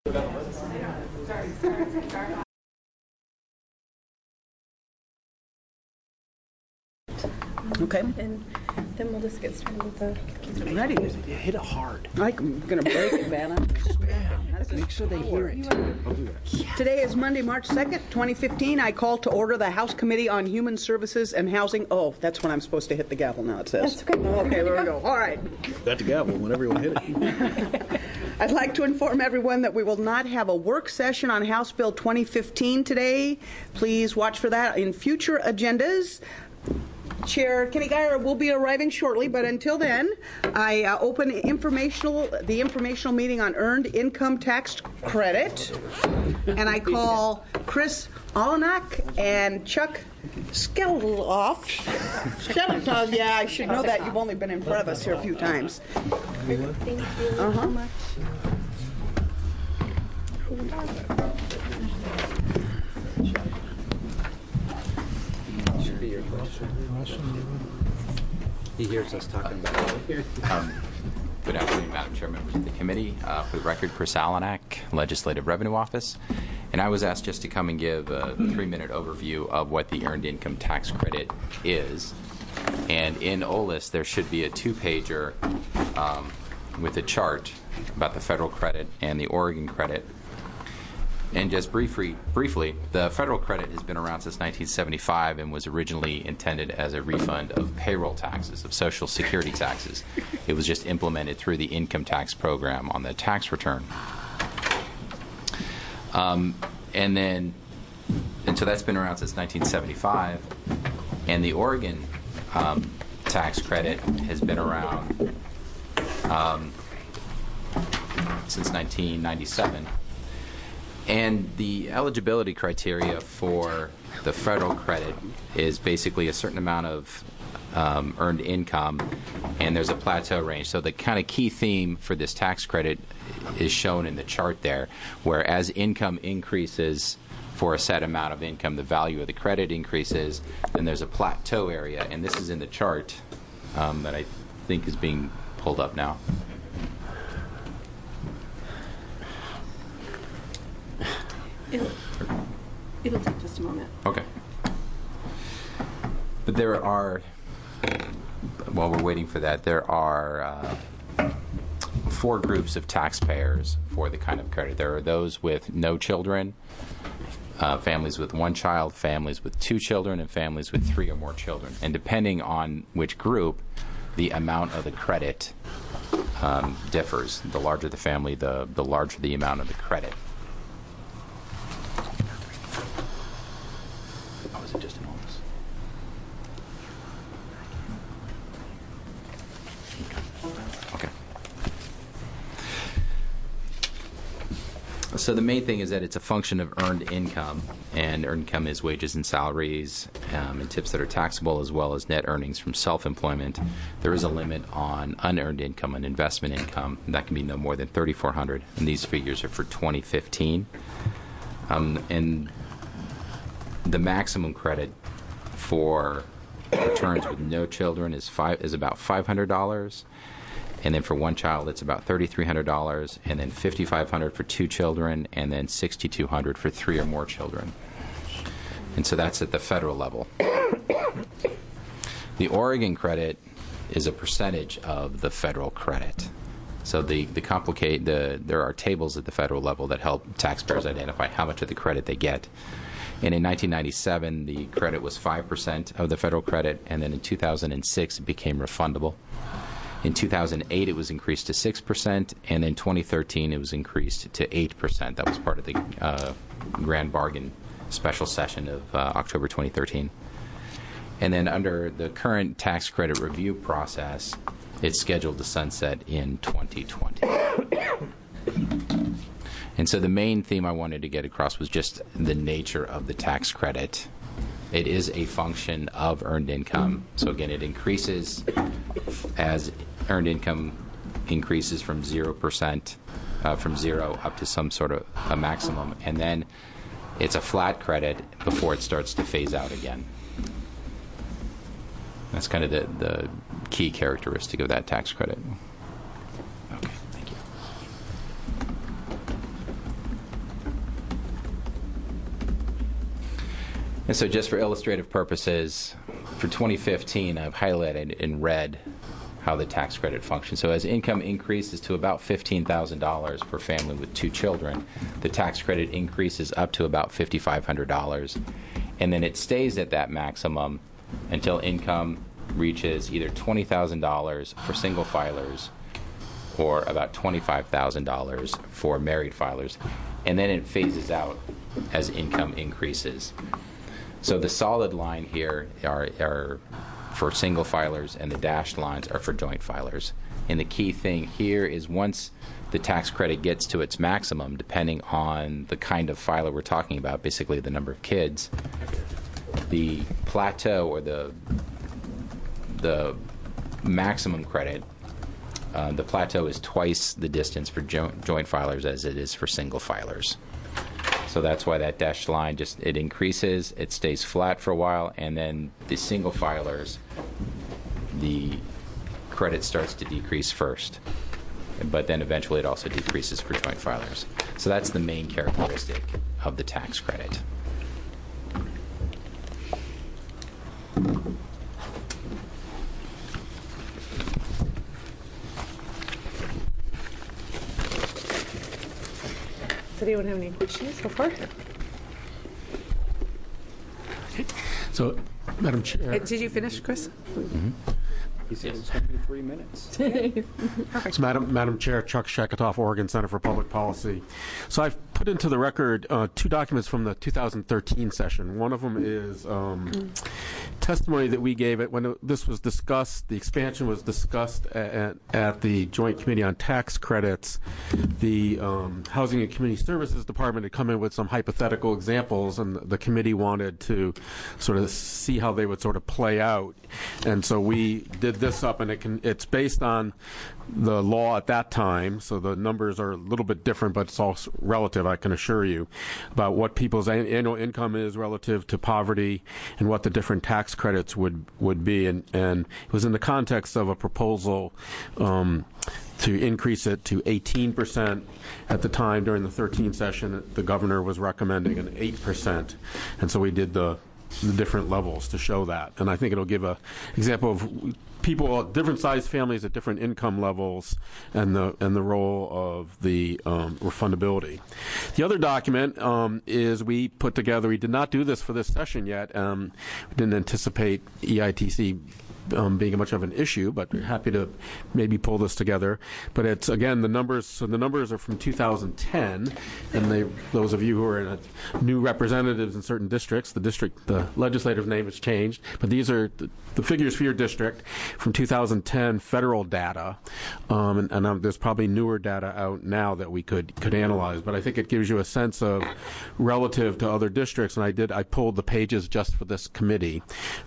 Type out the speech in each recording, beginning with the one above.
Okay. And then we'll just get started with the kids. Ready? You hit it hard. I'm going to break it, Vanna. Make sure they hear it. I'll do that. Today is Monday, March 2nd, 2015. I call to order the House Committee on Human Services and Housing. Oh, that's when I'm supposed to hit the gavel now, it says. That's okay. Okay, there we go. All right. Got the gavel whenever you want to hit it. I'd like to inform everyone that we will not have a work session on House Bill 2015 today. Please watch for that in future agendas. Chair Kenny Geyer will be arriving shortly, but until then, I open the informational meeting on Earned Income Tax Credit, and I call Chris Olenak and Chuck Skeloff. Yeah, I should know that. You've only been in front of us here a few times. Thank you so much. Should be your question. He hears us talking about it. Good afternoon, Madam Chair, members of the committee. For the record, Chris Alanak, Legislative Revenue Office. And I was asked just to come and give a 3-minute overview of what the Earned Income Tax Credit is. And in OLIS, there should be a 2-pager with a chart about the federal credit and the Oregon credit. And just briefly, the federal credit has been around since 1975 and was originally intended as a refund of payroll taxes, of Social Security taxes. It was just implemented through the income tax program on the tax return. And so that's been around since 1975. And the Oregon tax credit has been around since 1997. And the eligibility criteria for the federal credit is basically a certain amount of earned income, and there's a plateau range. So the kind of key theme for this tax credit is shown in the chart there, where as income increases for a set amount of income, the value of the credit increases, then there's a plateau area, and this is in the chart that I think is being pulled up now. It'll take just a moment. Okay. But there are, while we're waiting for that, there are 4 groups of taxpayers for the kind of credit. There are those with no children, families with 1 child, families with 2 children, and families with 3 or more children. And depending on which group, the amount of the credit differs. The larger the family, the larger the amount of the credit. Just an office. Okay. So the main thing is that it's a function of earned income, and earned income is wages and salaries and tips that are taxable, as well as net earnings from self-employment. There is a limit on unearned income and investment income, and that can be no more than $3,400, and these figures are for 2015. And the maximum credit for returns with no children is about $500, and then for 1 child it's about $3,300, and then $5,500 for 2 children, and then $6,200 for 3 or more children. And so that's at the federal level. The Oregon credit is a percentage of the federal credit. So there are tables at the federal level that help taxpayers identify how much of the credit they get. And in 1997, the credit was 5% of the federal credit, and then in 2006, it became refundable. In 2008, it was increased to 6%, and in 2013, it was increased to 8%. That was part of the Grand Bargain special session of October 2013. And then under the current tax credit review process, it's scheduled to sunset in 2020. And so the main theme I wanted to get across was just the nature of the tax credit. It is a function of earned income. So again, it increases as earned income increases from 0%, from 0 up to some sort of a maximum. And then it's a flat credit before it starts to phase out again. That's kind of the key characteristic of that tax credit. Okay, thank you. And so just for illustrative purposes, for 2015, I've highlighted in red how the tax credit functions. So as income increases to about $15,000 per family with 2 children, the tax credit increases up to about $5,500. And then it stays at that maximum until income reaches either $20,000 for single filers or about $25,000 for married filers. And then it phases out as income increases. So the solid line here are for single filers, and the dashed lines are for joint filers. And the key thing here is once the tax credit gets to its maximum, depending on the kind of filer we're talking about, basically the number of kids, the plateau or the maximum credit, the plateau is twice the distance for joint filers as it is for single filers. So that's why that dashed line it increases, it stays flat for a while, and then the single filers, the credit starts to decrease first. But then eventually it also decreases for joint filers. So that's the main characteristic of the tax credit. Does anyone have any questions so far? So, Madam Chair. Did you finish, Chris? Mm-hmm. He said it's going to be 3 minutes. So Madam Chair, Chuck Sheketoff, Oregon Center for Public Policy. So I've put into the record 2 documents from the 2013 session. One of them is testimony that we gave when this was discussed, the expansion was discussed at the Joint Committee on Tax Credits. The Housing and Community Services Department had come in with some hypothetical examples, and the committee wanted to sort of see how they would sort of play out. And so we did this up, and it's based on the law at that time, so the numbers are a little bit different, but it's all relative, I can assure you, about what people's annual income is relative to poverty and what the different tax credits would be. And it was in the context of a proposal to increase it to 18%. At the time, during the 13 session, the governor was recommending an 8%. And so we did the different levels to show that. And I think it'll give an example of people, different sized families at different income levels, and the role of the refundability. The other document is we put together. We did not do this for this session yet. We didn't anticipate EITC being much of an issue, but we're happy to maybe pull this together. But it's, again, the numbers. So the numbers are from 2010, and those of you who are new representatives in certain districts, the legislative name has changed, but these are the figures for your district from 2010 federal data, and there's probably newer data out now that we could analyze. But I think it gives you a sense of relative to other districts, and I pulled the pages just for this committee.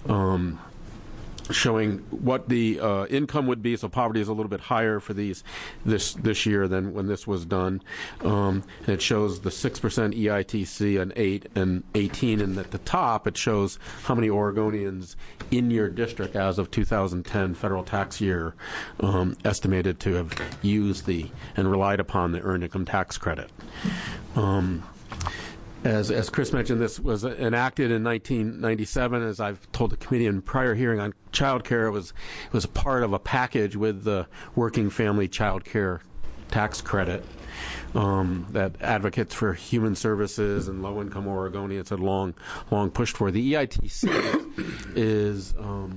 Showing what the income would be. So poverty is a little bit higher for this year than when this was done. And it shows the 6% EITC and 8 and 18, and at the top it shows how many Oregonians in your district as of 2010 federal tax year estimated to have used and relied upon the earned income tax credit. As Chris mentioned, this was enacted in 1997. As I've told the committee in prior hearing on child care, it was a part of a package with the Working Family Child Care Tax Credit that advocates for human services and low-income Oregonians had long pushed for. The EITC is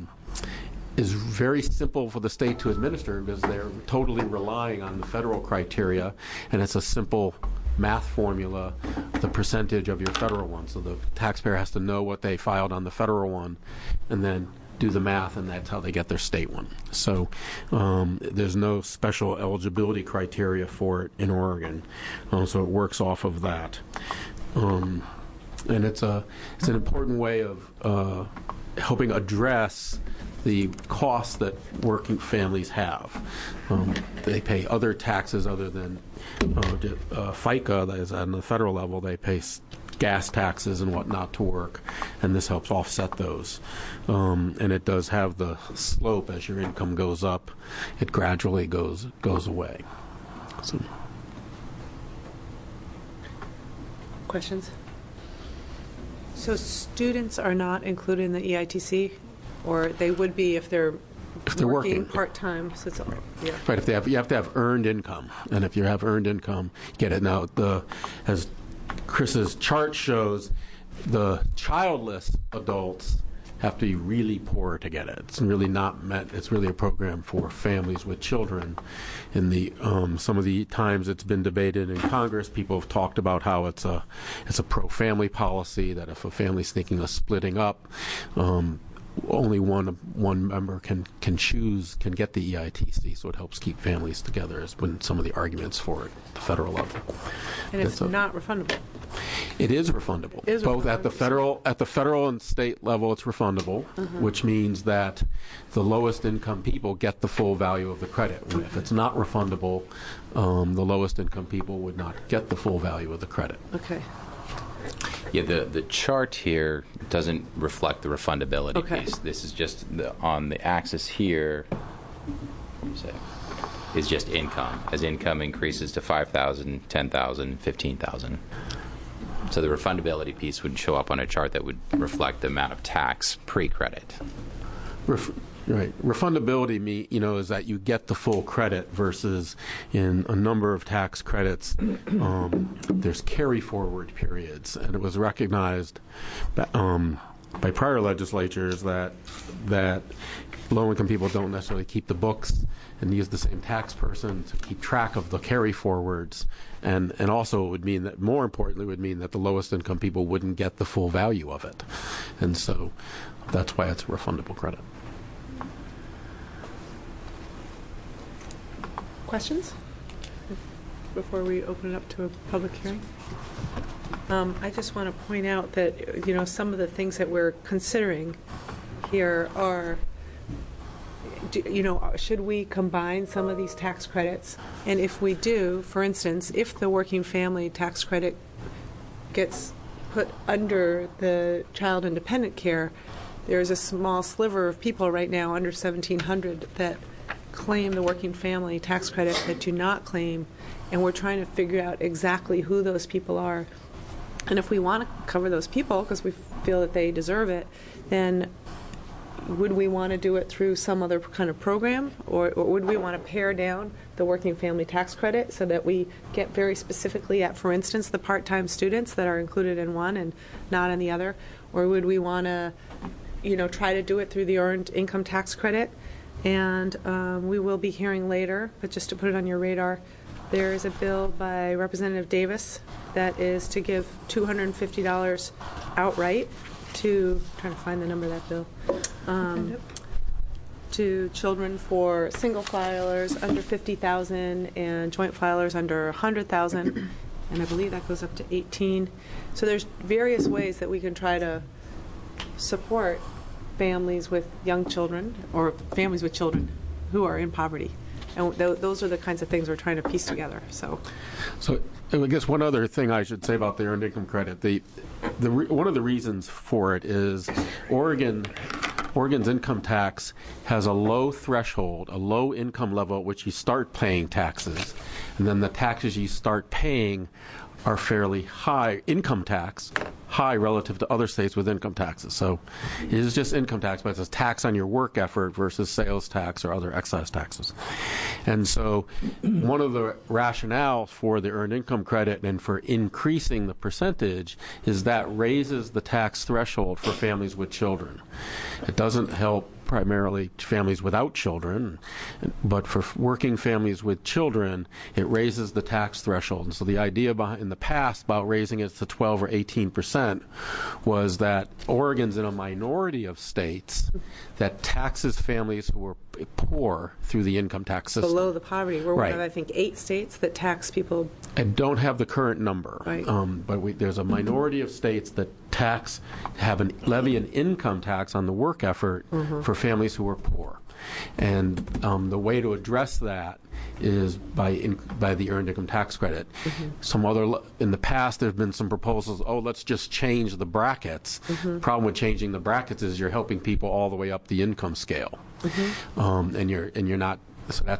very simple for the state to administer because they're totally relying on the federal criteria, and it's a simple math formula, the percentage of your federal one. So the taxpayer has to know what they filed on the federal one and then do the math, and that's how they get their state one. So there's no special eligibility criteria for it in Oregon. So it works off of that. And it's an important way of helping address the costs that working families have. They pay other taxes other than FICA, that is on the federal level. They pay gas taxes and whatnot to work, and this helps offset those. And it does have the slope as your income goes up, it gradually goes away. So. Questions? So students are not included in the EITC, or they would be if they're working part-time. So it's, yeah. Right, if you have to have earned income, and if you have earned income, get it. Now, as Chris's chart shows, the childless adults have to be really poor to get it. It's really not meant. It's really a program for families with children. In the some of the times it's been debated in Congress, people have talked about how it's a pro-family policy, that if a family's thinking of splitting up, only one member can get the EITC, so it helps keep families together. Has been some of the arguments for it at the federal level. And it's not refundable. It is refundable. Both at the federal and state level, it's refundable, which means that the lowest income people get the full value of the credit. If it's not refundable, the lowest income people would not get the full value of the credit. Okay. Yeah, the chart here doesn't reflect the refundability piece. This is just on the axis here. Is just income. As income increases to 5,000, 10,000, 15,000. So the refundability piece would show up on a chart that would reflect the amount of tax pre-credit. Right. Refundability is that you get the full credit versus in a number of tax credits, there's carry forward periods, and it was recognized by prior legislatures that low-income people don't necessarily keep the books and use the same tax person to keep track of the carry forwards, and also it would mean that, more importantly, would mean that the lowest income people wouldn't get the full value of it, and so that's why it's a refundable credit. Questions before we open it up to a public hearing? I just want to point out that some of the things that we're considering here are, should we combine some of these tax credits? And if we do, for instance, if the working family tax credit gets put under the child and dependent care, there's a small sliver of people right now under 1,700 that claim the working family tax credit that do not claim, and we're trying to figure out exactly who those people are. And if we want to cover those people because we feel that they deserve it, then would we want to do it through some other kind of program, or would we want to pare down the working family tax credit so that we get very specifically at, for instance, the part-time students that are included in one and not in the other? Or would we want to try to do it through the earned income tax credit? And we will be hearing later, but just to put it on your radar, there is a bill by Representative Davis that is to give $250 outright to, trying to find the number of that bill, to children for single filers under 50,000 and joint filers under 100,000, and I believe that goes up to 18. So there's various ways that we can try to support families with young children or families with children who are in poverty. And those are the kinds of things we're trying to piece together. So I guess one other thing I should say about the earned income credit, one of the reasons for it is Oregon's income tax has a low threshold, a low income level at which you start paying taxes, and then the taxes you start paying are fairly high income tax, high relative to other states with income taxes. So it is just income tax, but it's a tax on your work effort versus sales tax or other excise taxes. And so one of the rationales for the earned income credit and for increasing the percentage is that raises the tax threshold for families with children. It doesn't help primarily families without children, but for working families with children, it raises the tax threshold. And so the idea in the past about raising it to 12 or 18% was that Oregon's in a minority of states that taxes families who are poor through the income tax system. Below the poverty. We're right. one of, I think, 8 states that tax people. I don't have the current number, right. But there's a minority of states that levy an income tax on the work effort for families who are poor. And the way to address that is by the earned income tax credit. In the past, there have been some proposals, let's just change the brackets. Problem with changing the brackets is you're helping people all the way up the income scale. And you're not, so that's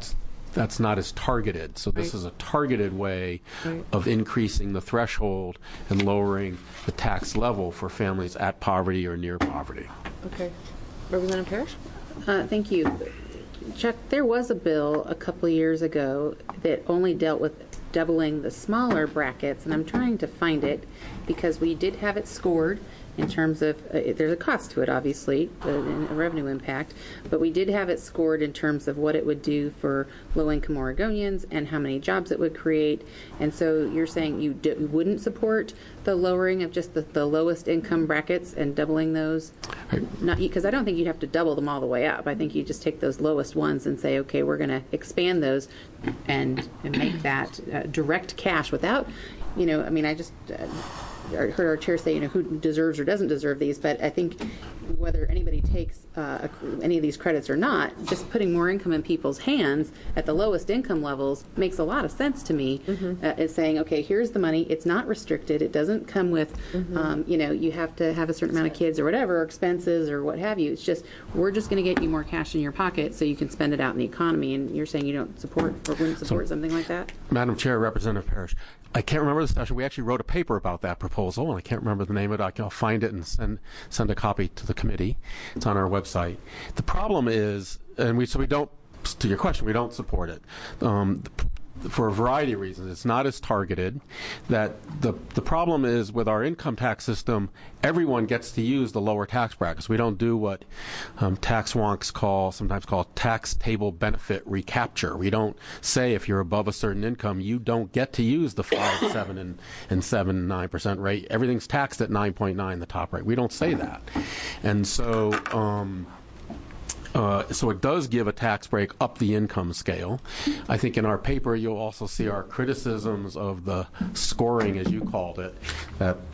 that's not as targeted. So this Right. is a targeted way Right. of increasing the threshold and lowering the tax level for families at poverty or near poverty. Okay. Representative Parrish? Thank you. Chuck, there was a bill a couple of years ago that only dealt with doubling the smaller brackets, and I'm trying to find it because we did have it scored in terms of, there's a cost to it, obviously, and a revenue impact, but we did have it scored in terms of what it would do for low-income Oregonians and how many jobs it would create. And so you're saying you wouldn't support the lowering of just the lowest income brackets and doubling those? Not because I don't think you'd have to double them all the way up. I think you just take those lowest ones and say, okay, we're going to expand those and make that direct cash without, I just heard our chair say, who deserves or doesn't deserve these, but I think whether anybody takes any of these credits or not, just putting more income in people's hands at the lowest income levels makes a lot of sense to me. It's saying, okay, here's the money. It's not restricted. It doesn't come with, you have to have a certain amount of kids or whatever, or expenses or what have you. It's just, we're just going to get you more cash in your pocket so you can spend it out in the economy. And you're saying you don't support or wouldn't support something like that? Madam Chair, Representative Parrish, I can't remember the session. We actually wrote a paper about that proposal, and I can't remember the name of it. I'll find it and send a copy to the committee. It's on our website. The problem is, and we don't, to your question, we don't support it. For a variety of reasons. It's not as targeted. That the problem is with our income tax system, everyone gets to use the lower tax brackets. We don't do what tax wonks sometimes call tax table benefit recapture. We don't say if you're above a certain income, you don't get to use the 5, 7, and 9% rate. Everything's taxed at 9.9, the top rate. We don't say that. And so it does give a tax break up the income scale. I think in our paper you'll also see our criticisms of the scoring, as you called it, that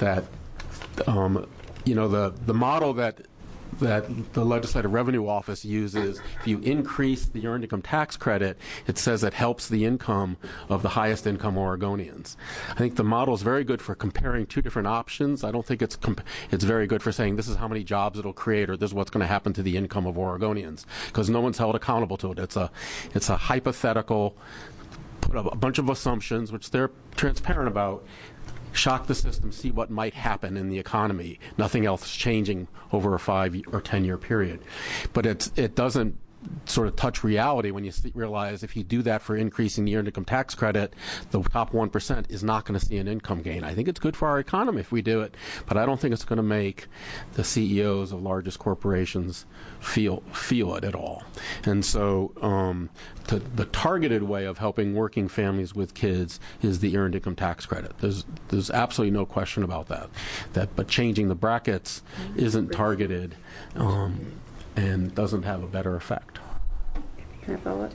the model that the Legislative Revenue Office uses, if you increase the Earned Income Tax Credit, it says it helps the income of the highest income Oregonians. I think the model is very good for comparing two different options. I don't think it's very good for saying this is how many jobs it'll create or this is what's going to happen to the income of Oregonians, because no one's held accountable to it. It's a hypothetical, put up a bunch of assumptions, which they're transparent about, shock the system, see what might happen in the economy. Nothing else is changing over a 5 or 10 year period. But it doesn't sort of touch reality when you realize if you do that for increasing the Earned Income Tax Credit, the top 1% is not going to see an income gain. I think it's good for our economy if we do it, but I don't think it's going to make the CEOs of largest corporations feel it at all. And so the targeted way of helping working families with kids is the Earned Income Tax Credit. There's absolutely no question about that. But changing the brackets isn't targeted and doesn't have a better effect. Can I follow up?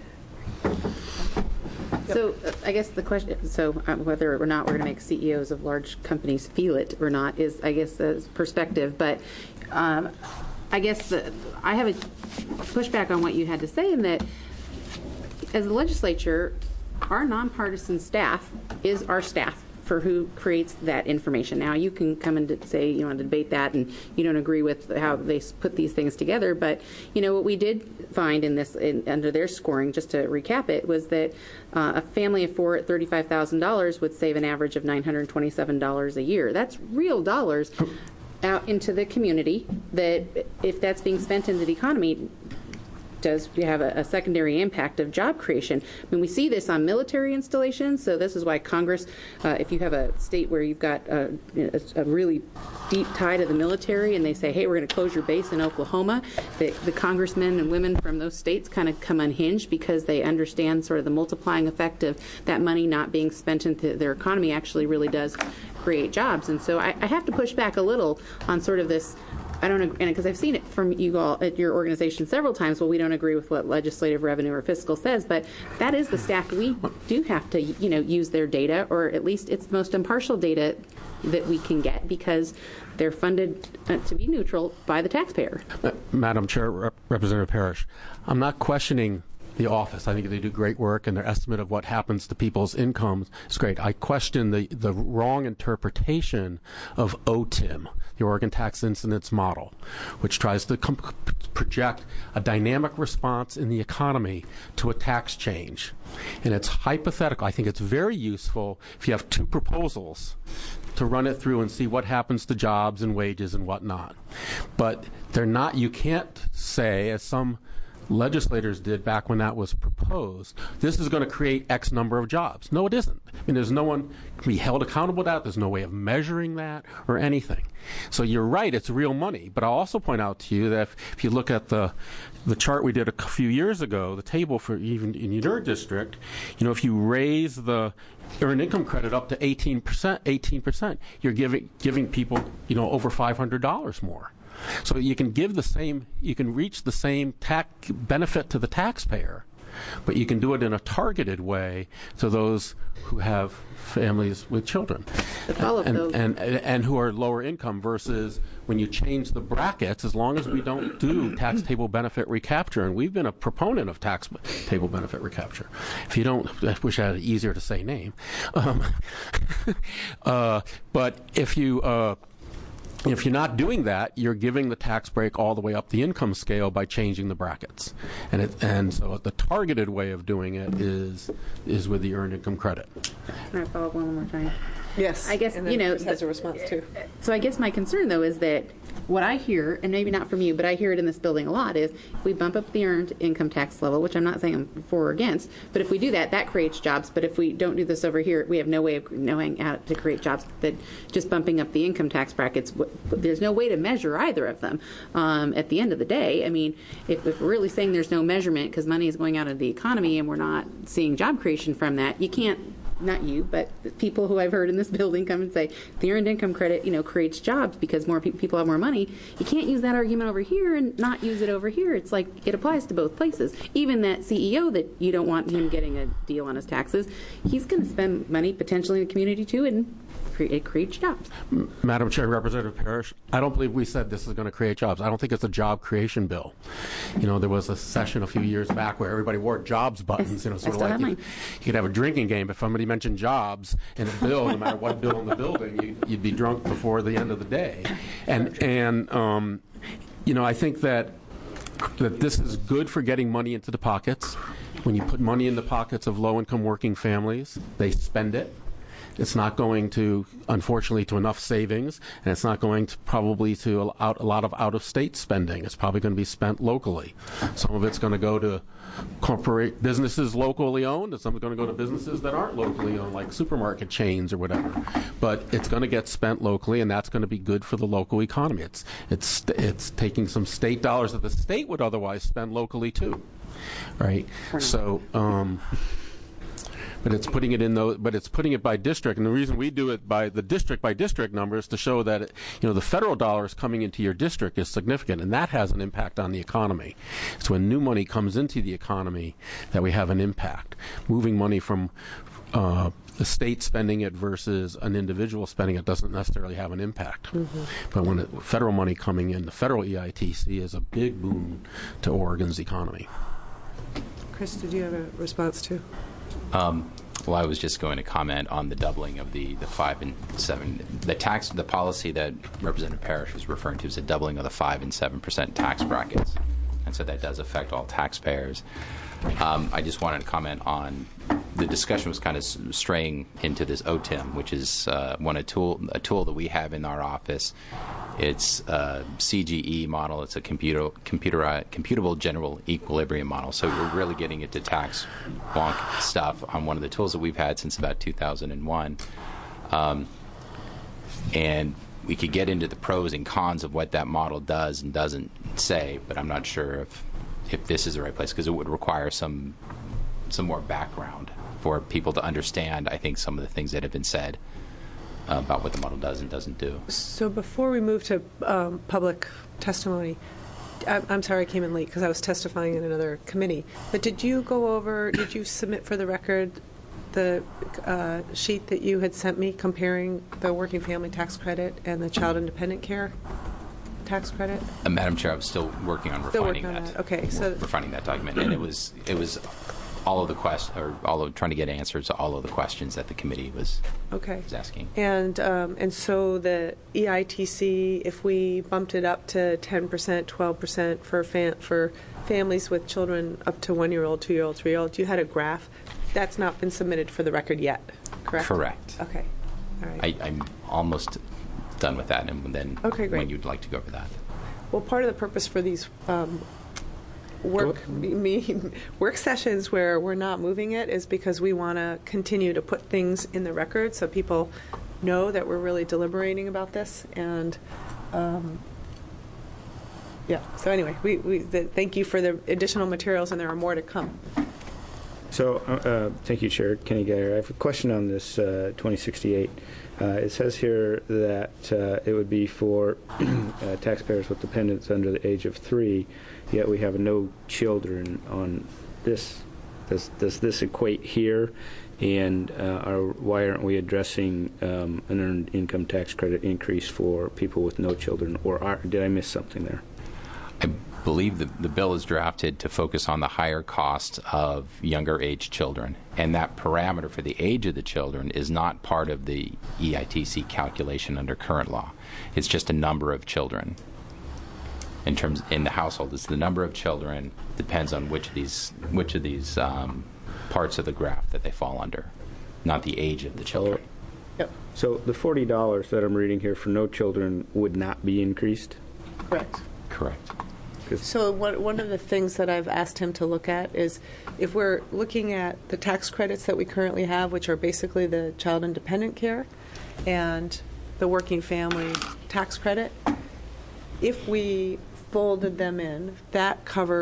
So I guess the question, whether or not we're going to make CEOs of large companies feel it or not is, I guess, a perspective. But I guess I have a pushback on what you had to say in that as a legislature, our nonpartisan staff is our staff for who creates that information. Now, you can come and say you want to debate that and you don't agree with how they put these things together, but what we did find in this, under their scoring, just to recap it, was that a family of 4 at $35,000 would save an average of $927 a year. That's real dollars out into the community that, if that's being spent into the economy, does have a secondary impact of job creation. I mean, we see this on military installations, so this is why Congress, if you have a state where you've got a really deep tie to the military and they say, hey, we're going to close your base in Oklahoma, the congressmen and women from those states kind of come unhinged because they understand sort of the multiplying effect of that money not being spent into their economy actually really does create jobs. And so I have to push back a little on sort of this, I don't agree, because I've seen it from you all at your organization several times. Well, we don't agree with what legislative revenue or fiscal says, but that is the staff. We do have to, use their data, or at least it's the most impartial data that we can get because they're funded to be neutral by the taxpayer. Madam Chair, Representative Parrish, I'm not questioning the office. I think they do great work, and their estimate of what happens to people's incomes is great. I question the wrong interpretation of OTIM, the Oregon Tax Incidence Model, which tries to project a dynamic response in the economy to a tax change. And it's hypothetical. I think it's very useful if you have two proposals to run it through and see what happens to jobs and wages and whatnot. But they're not, you can't say, as some legislators did back when that was proposed, this is going to create X number of jobs. No, it isn't. I mean, there's no one can be held accountable to that. There's no way of measuring that or anything. So you're right, it's real money. But I'll also point out to you that if you look at the chart we did a few years ago, the table for even in your district, if you raise the earned income credit up to 18%, you're giving people, over $500 more. So you can reach the same tax benefit to the taxpayer, but you can do it in a targeted way to those who have families with children and who are lower income, versus when you change the brackets, as long as we don't do tax table benefit recapture, and we've been a proponent of tax table benefit recapture. If you don't, I wish I had an easier to say name. But if you're not doing that, you're giving the tax break all the way up the income scale by changing the brackets. And so the targeted way of doing it is with the earned income credit. Can I follow up one more time? Yes. I guess, and then Chris has a response too. So I guess my concern, though, is that what I hear, and maybe not from you, but I hear it in this building a lot, is if we bump up the earned income tax level, which I'm not saying I'm for or against, but if we do that, that creates jobs. But if we don't do this over here, we have no way of knowing how to create jobs. That just bumping up the income tax brackets, there's no way to measure either of them. At the end of the day, I mean, if we're really saying there's no measurement because money is going out of the economy and we're not seeing job creation from that, you can't, not you, but people who I've heard in this building come and say the earned income credit, creates jobs because more people have more money. You can't use that argument over here and not use it over here. It's like it applies to both places. Even that CEO that you don't want him getting a deal on his taxes, he's going to spend money potentially in the community too, and it creates jobs. Madam Chair, Representative Parrish, I don't believe we said this is going to create jobs. I don't think it's a job creation bill. There was a session a few years back where everybody wore jobs buttons. Sort of like you could have a drinking game. If somebody mentioned jobs in a bill, no matter what bill in the building, you'd be drunk before the end of the day. I think that this is good for getting money into the pockets. When you put money in the pockets of low-income working families, they spend it. It's not going to, unfortunately, to enough savings, and it's not going to probably to a lot of out-of-state spending. It's probably going to be spent locally. Some of it's going to go to corporate businesses locally owned, and some is going to go to businesses that aren't locally owned, like supermarket chains or whatever. But it's going to get spent locally, and that's going to be good for the local economy. It's taking some state dollars that the state would otherwise spend locally too, right? So. But it's putting it in but it's putting it by district, and the reason we do it by the district number is to show that the federal dollars coming into your district is significant, and that has an impact on the economy. It's when new money comes into the economy that we have an impact. Moving money from the state spending it versus an individual spending it doesn't necessarily have an impact. Mm-hmm. But when federal money coming in, the federal EITC is a big boon to Oregon's economy. Chris, did you have a response too? Well, I was just going to comment on the doubling of the 5 and 7. The policy that Representative Parrish was referring to is a doubling of the 5 and 7% tax brackets, and so that does affect all taxpayers. I just wanted to comment on the discussion was kind of straying into this OTIM, which is a tool that we have in our office. It's a CGE model. It's a computable general equilibrium model. So we're really getting into tax bonk stuff on one of the tools that we've had since about 2001. And we could get into the pros and cons of what that model does and doesn't say, but I'm not sure if this is the right place, because it would require some more background for people to understand, I think, some of the things that have been said about what the model does and doesn't do. So before we move to public testimony, I'm sorry I came in late because I was testifying in another committee, but did you submit for the record the sheet that you had sent me comparing the working family tax credit and the child independent care tax credit? Madam Chair, I was still working on Still refining working on that. that. Okay, so refining that document, and it was all of the trying to get answers to all of the questions that the committee was asking. And so the EITC, if we bumped it up to 10%, 12% for families with children up to 1-year-old, 2-year-old, 3-year-old, you had a graph. That's not been submitted for the record yet, correct? Correct. Okay. All right. I'm almost done with that, and then when you'd like to go over that. Well, part of the purpose for these work sessions where we're not moving it is because we want to continue to put things in the record so people know that we're really deliberating about this. And so anyway, thank you for the additional materials, and there are more to come. So, thank you, Chair Kenny Geyer. I have a question on this 2068. It says here that it would be for taxpayers with dependents under the age of 3, yet we have no children on this. Does this equate here? And why aren't we addressing an earned income tax credit increase for people with no children? Or did I miss something there? I believe the bill is drafted to focus on the higher cost of younger age children, and that parameter for the age of the children is not part of the EITC calculation under current law. It's just a number of children. In the household, it's the number of children, depends on which of these parts of the graph that they fall under, not the age of the children. Yep. So the $40 that I'm reading here for no children would not be increased? Correct. Correct. So one of the things that I've asked him to look at is if we're looking at the tax credits that we currently have, which are basically the child and dependent care and the working family tax credit, if we folded them in, that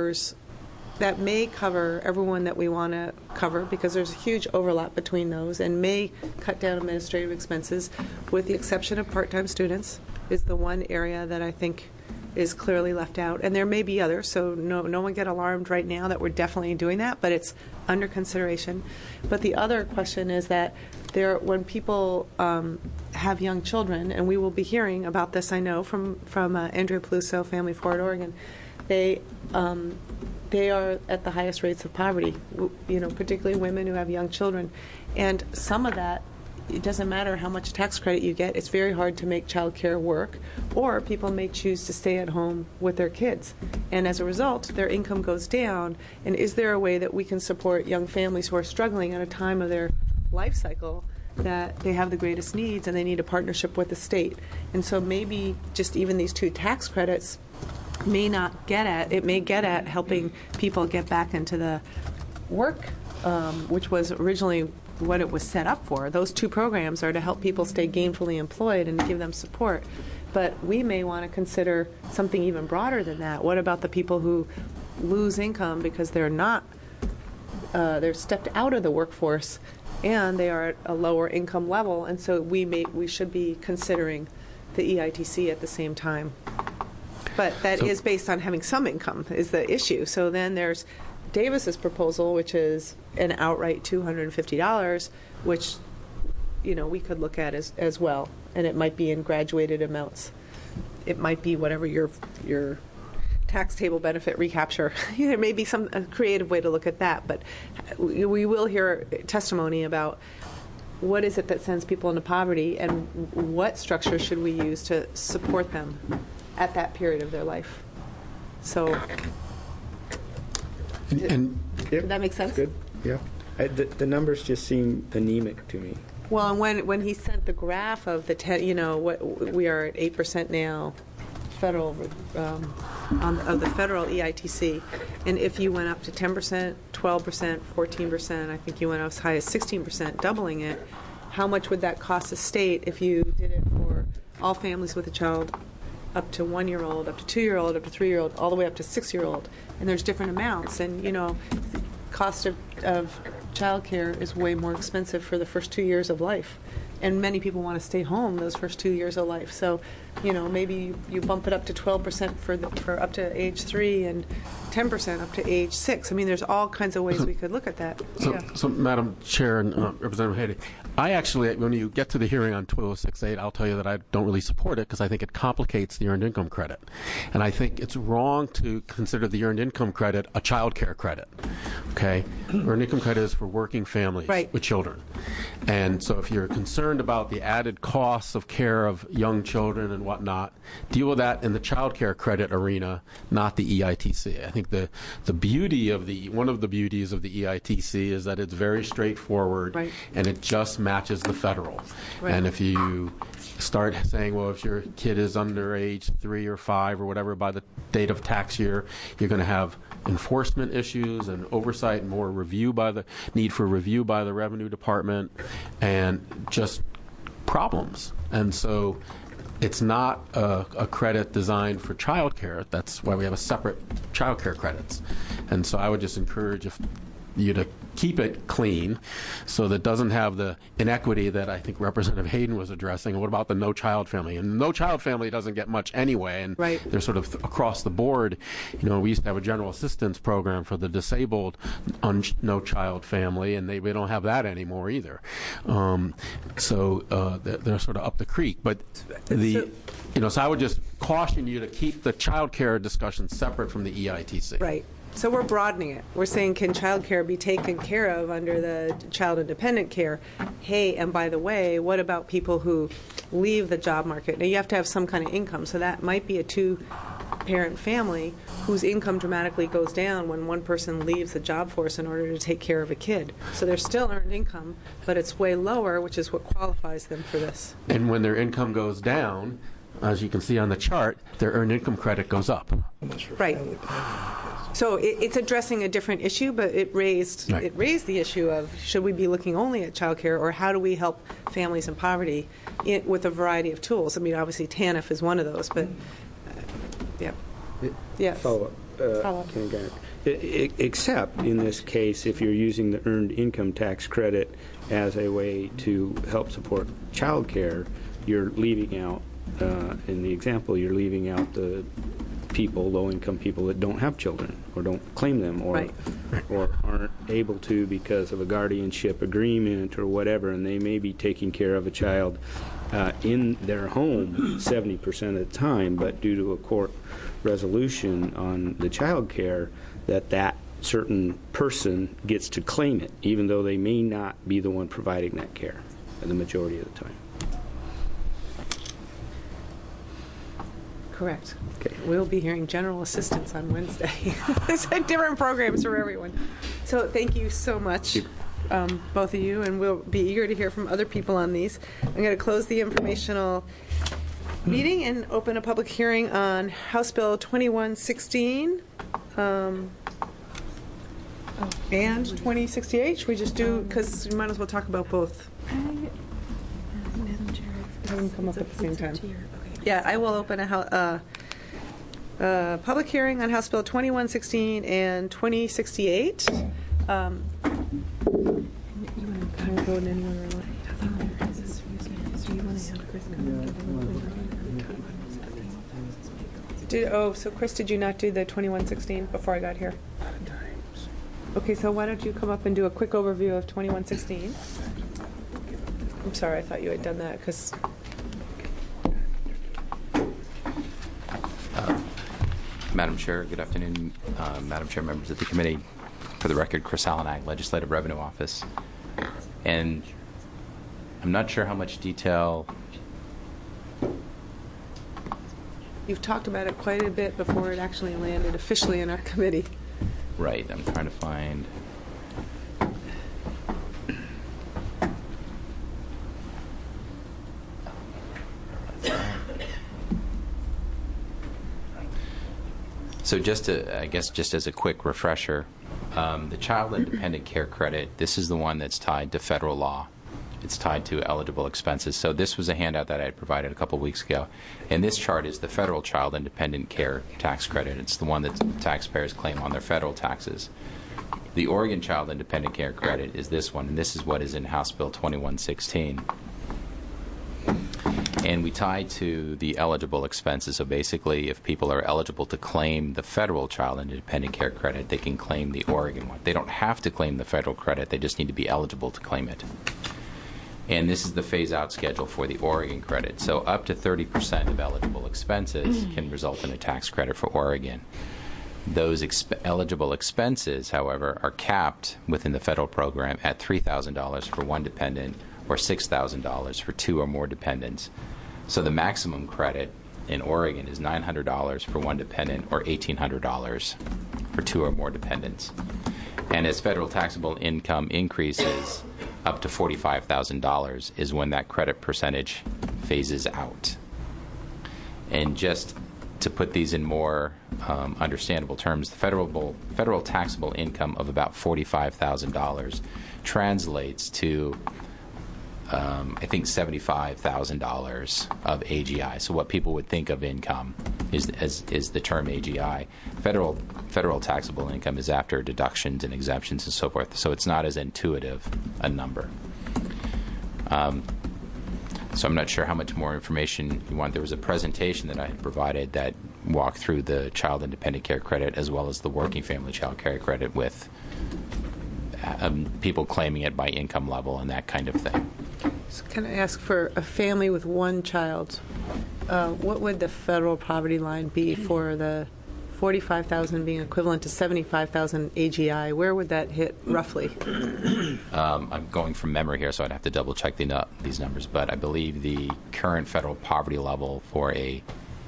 may cover everyone that we want to cover, because there's a huge overlap between those, and may cut down administrative expenses, with the exception of part-time students is the one area that I think is clearly left out. And there may be others, so no one get alarmed right now that we're definitely doing that, but it's under consideration. But the other question is that when people have young children, and we will be hearing about this, I know, from Andrea Peluso, Family Forward Oregon, they are at the highest rates of poverty, particularly women who have young children. And some of that, it doesn't matter how much tax credit you get, it's very hard to make child care work, or people may choose to stay at home with their kids. And as a result, their income goes down. And is there a way that we can support young families who are struggling at a time of their life cycle that they have the greatest needs and they need a partnership with the state? And so maybe just even these 2 tax credits may get at helping people get back into the work, which was originally what it was set up for. Those 2 programs are to help people stay gainfully employed and give them support. But we may want to consider something even broader than that. What about the people who lose income because they're stepped out of the workforce and they are at a lower income level? And so we should be considering the EITC at the same time. But that is based on having some income is the issue. So then there's Davis's proposal, which is an outright $250, which we could look at as well, and it might be in graduated amounts. It might be whatever your tax table benefit recapture. There may be some creative way to look at that, but we will hear testimony about what is it that sends people into poverty, and what structure should we use to support them at that period of their life. So. Did that make sense? Good. Yeah. The numbers just seem anemic to me. Well, and when he sent the graph of the we are at 8% now, federal of the federal EITC, and if you went up to 10%, 12%, 14%, I think you went as high as 16%, doubling it. How much would that cost the state if you did it for all families with a child up to 1-year-old, up to 2-year-old, up to 3-year-old, all the way up to 6-year-old? And there's different amounts, and cost of child care is way more expensive for the first 2 years of life, and many people want to stay home those first 2 years of life. So maybe you bump it up to 12% for up to age 3 and 10% up to age 6. I mean, there's all kinds of ways we could look at that. So Madam Chair and Representative Haiti, I actually, when you get to the hearing on 2068, I'll tell you that I don't really support it because I think it complicates the earned income credit. And I think it's wrong to consider the earned income credit a child care credit. Okay? Earned income credit is for working families with children. And so if you're concerned about the added costs of care of young children and whatnot, deal with that in the child care credit arena, not the EITC. I think the beauty of one of the beauties of the EITC is that it's very straightforward and it just matches the federal. And if you start saying, well, if your kid is under age 3 or 5 or whatever by the date of tax year, you're going to have enforcement issues and oversight and more need for review by the Revenue Department and just problems. And so it's not a credit designed for child care. That's why we have a separate child care credits. And so I would just encourage you to keep it clean so that it doesn't have the inequity that I think Representative Hayden was addressing. And what about the no child family? And no child family doesn't get much anyway, and they're sort of across the board. We used to have a general assistance program for the disabled no child family, and we don't have that anymore either. So they're sort of up the creek. But so I would just caution you to keep the child care discussion separate from the EITC. Right. So we're broadening it. We're saying, can child care be taken care of under the child independent care? Hey, and by the way, what about people who leave the job market? Now, you have to have some kind of income, so that might be a 2-parent family whose income dramatically goes down when one person leaves the job force in order to take care of a kid. So they're still earned income, but it's way lower, which is what qualifies them for this. And when their income goes down, as you can see on the chart, their earned income credit goes up. Right. So it's addressing a different issue, but it raised the issue of should we be looking only at child care, or how do we help families in poverty with a variety of tools? I mean, obviously TANF is one of those, but yes. Follow up. Except in this case, if you're using the earned income tax credit as a way to help support child care, you're leaving out, in the example, you're leaving out the low-income people that don't have children or don't claim them or aren't able to because of a guardianship agreement or whatever, and they may be taking care of a child in their home 70% of the time, but due to a court resolution on the child care, that certain person gets to claim it, even though they may not be the one providing that care the majority of the time. Correct. Okay. We'll be hearing general assistance on Wednesday. There's different programs for everyone. So thank you so much, both of you, and we'll be eager to hear from other people on these. I'm going to close the informational meeting and open a public hearing on House Bill 2116 and 2068. Should we just do, because we might as well talk about both. Madam Chair, Have them come up at the same time. Yeah, I will open a public hearing on House Bill 2116 and 2068. So Chris, did you not do the 2116 before I got here? Okay, so why don't you come up and do a quick overview of 2116? I'm sorry, I thought you had done that because. Madam Chair, good afternoon. Madam Chair, members of the committee. For the record, Chris Allenag, Legislative Revenue Office. And I'm not sure how much detail. You've talked about it quite a bit before it actually landed officially in our committee. Right. I'm trying to find. So just as a quick refresher, the Child Independent Care Credit, this is the one that's tied to federal law. It's tied to eligible expenses. So this was a handout that I had provided a couple weeks ago. And this chart is the federal Child Independent Care Tax Credit. It's the one that taxpayers claim on their federal taxes. The Oregon Child Independent Care Credit is this one, and this is what is in House Bill 2116. And we tie to the eligible expenses. So basically, if people are eligible to claim the federal child and dependent care credit, they can claim the Oregon one. They don't have to claim the federal credit. They just need to be eligible to claim it. And this is the phase-out schedule for the Oregon credit. So up to 30% of eligible expenses can result in a tax credit for Oregon. Those eligible expenses, however, are capped within the federal program at $3,000 for one dependent or $6,000 for two or more dependents. So the maximum credit in Oregon is $900 for one dependent or $1,800 for two or more dependents. And as federal taxable income increases up to $45,000 is when that credit percentage phases out. And just to put these in more understandable terms, the federal taxable income of about $45,000 translates to I think $75,000 of AGI. So what people would think of income is the term AGI. Federal taxable income is after deductions and exemptions and so forth. So it's not as intuitive a number. So I'm not sure how much more information you want. There was a presentation that I had provided that walked through the child and dependent care credit as well as the working family child care credit with people claiming it by income level and that kind of thing. So can I ask, for a family with one child, what would the federal poverty line be for the $45,000 being equivalent to $75,000 AGI? Where would that hit roughly? I'm going from memory here, so I'd have to double check these numbers. But I believe the current federal poverty level for a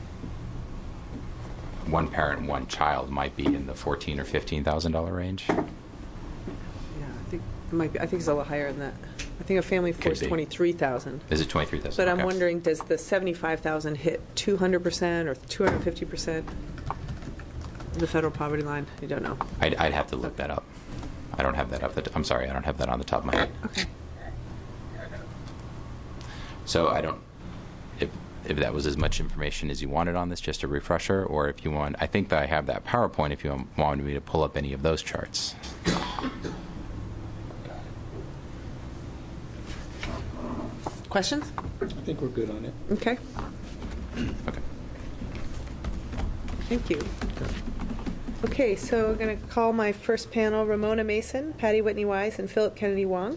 one parent, one child might be in the $14,000 or $15,000 range. Yeah, I think it might be. I think it's a little higher than that. I think a family of four is $23,000. Is it $23,000? But okay. I'm wondering, does the $75,000 hit 200% or 250%? The federal poverty line? I don't know. I'd have to look that up. I don't have that up. I'm sorry, I don't have that on the top of my head. Okay. So I don't. If that was as much information as you wanted on this, just a refresher, or if you want, I think that I have that PowerPoint. If you wanted me to pull up any of those charts. Questions? I think we're good on it. Okay. Okay. Thank you. Okay, so we're going to call my first panel: Ramona Mason, Patty Whitney Wise, and Philip Kennedy Wong.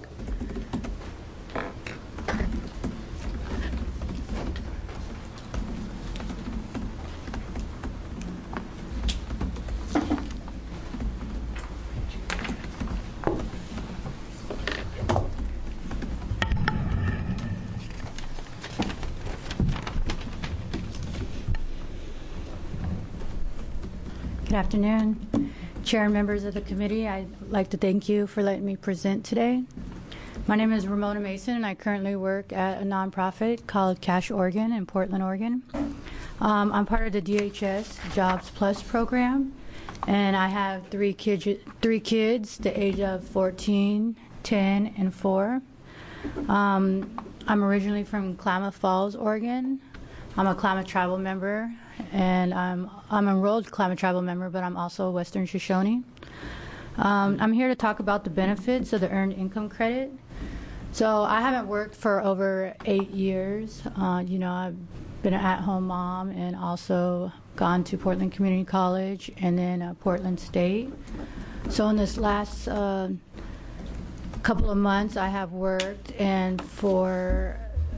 Good afternoon, Chair and members of the committee. I'd like to thank you for letting me present today. My name is Ramona Mason, and I currently work at a nonprofit called Cash Oregon in Portland, Oregon. I'm part of the DHS Jobs Plus program, and I have three kids, the age of 14, 10, and 4. I'm originally from Klamath Falls, Oregon. I'm a Klamath Tribal member, and I'm enrolled Klamath Tribal member, but I'm also a Western Shoshone. I'm here to talk about the benefits of the Earned Income Credit. So I haven't worked for over 8 years. I've been an at-home mom and also gone to Portland Community College and then Portland State. So in this last couple of months, I have worked, and for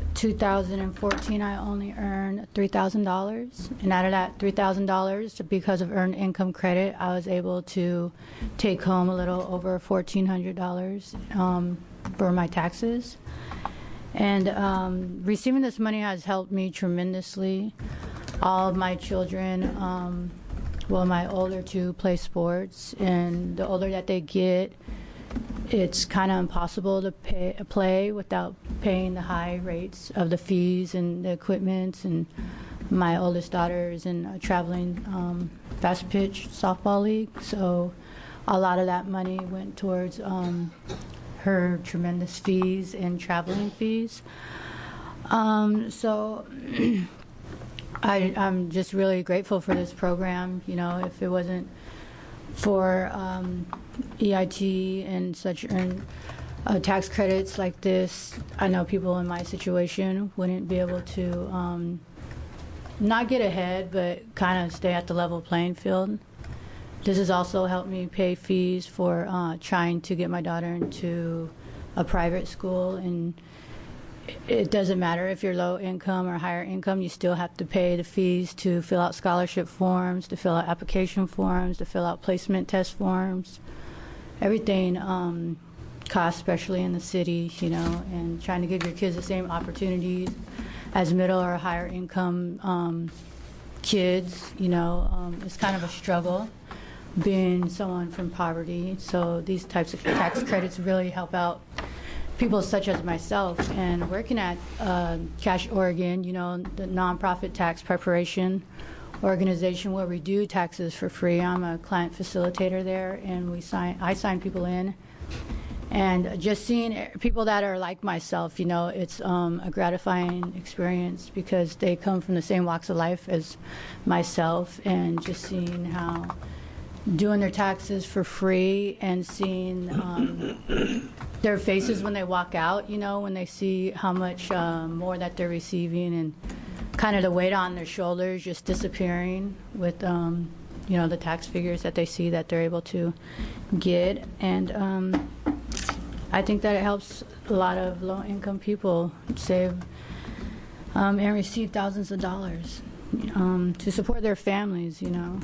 2014, I only earned $3,000, and out of that $3,000, because of Earned Income Credit, I was able to take home a little over $1,400 for my taxes. And receiving this money has helped me tremendously. All of my children, my older two play sports, and the older that they get, it's kind of impossible to play without paying the high rates of the fees and the equipment. And my oldest daughter is in a traveling fast pitch softball league, so a lot of that money went towards her tremendous fees and traveling fees. So I'm just really grateful for this program. If it wasn't for EIT and such tax credits like this, I know people in my situation wouldn't be able to not get ahead, but kind of stay at the level playing field. This has also helped me pay fees for trying to get my daughter into a private school, and it doesn't matter if you're low income or higher income, you still have to pay the fees to fill out scholarship forms, to fill out application forms, to fill out placement test forms. Everything costs, especially in the city, and trying to give your kids the same opportunities as middle or higher income kids, it's kind of a struggle being someone from poverty. So these types of tax credits really help out people such as myself. And working at Cash Oregon, the nonprofit tax preparation organization where we do taxes for free. I'm a client facilitator there, and I sign people in. And just seeing people that are like myself, it's a gratifying experience because they come from the same walks of life as myself, and just seeing how doing their taxes for free and seeing their faces when they walk out, when they see how much more that they're receiving, and kind of the weight on their shoulders just disappearing with, the tax figures that they see that they're able to get. And I think that it helps a lot of low-income people save and receive thousands of dollars to support their families,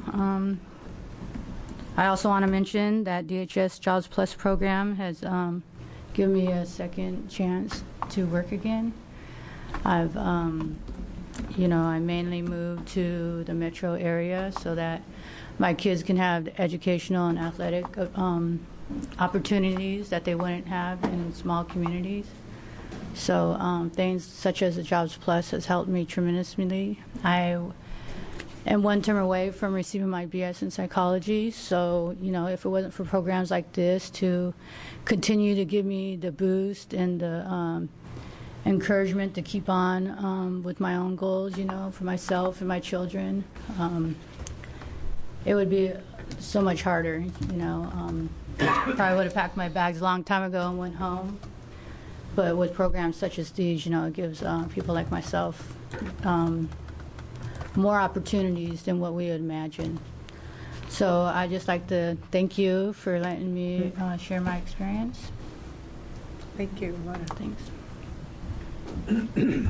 I also want to mention that DHS Jobs Plus program has given me a second chance to work again. I mainly moved to the metro area so that my kids can have the educational and athletic opportunities that they wouldn't have in small communities. So things such as the Jobs Plus has helped me tremendously. I am one term away from receiving my BS in psychology, so if it wasn't for programs like this to continue to give me the boost and the encouragement to keep on with my own goals, for myself and my children, it would be so much harder. Probably would have packed my bags a long time ago and went home. But with programs such as these, it gives people like myself more opportunities than what we would imagine. So I'd just like to thank you for letting me share my experience. Thank you, Ramona. Thanks.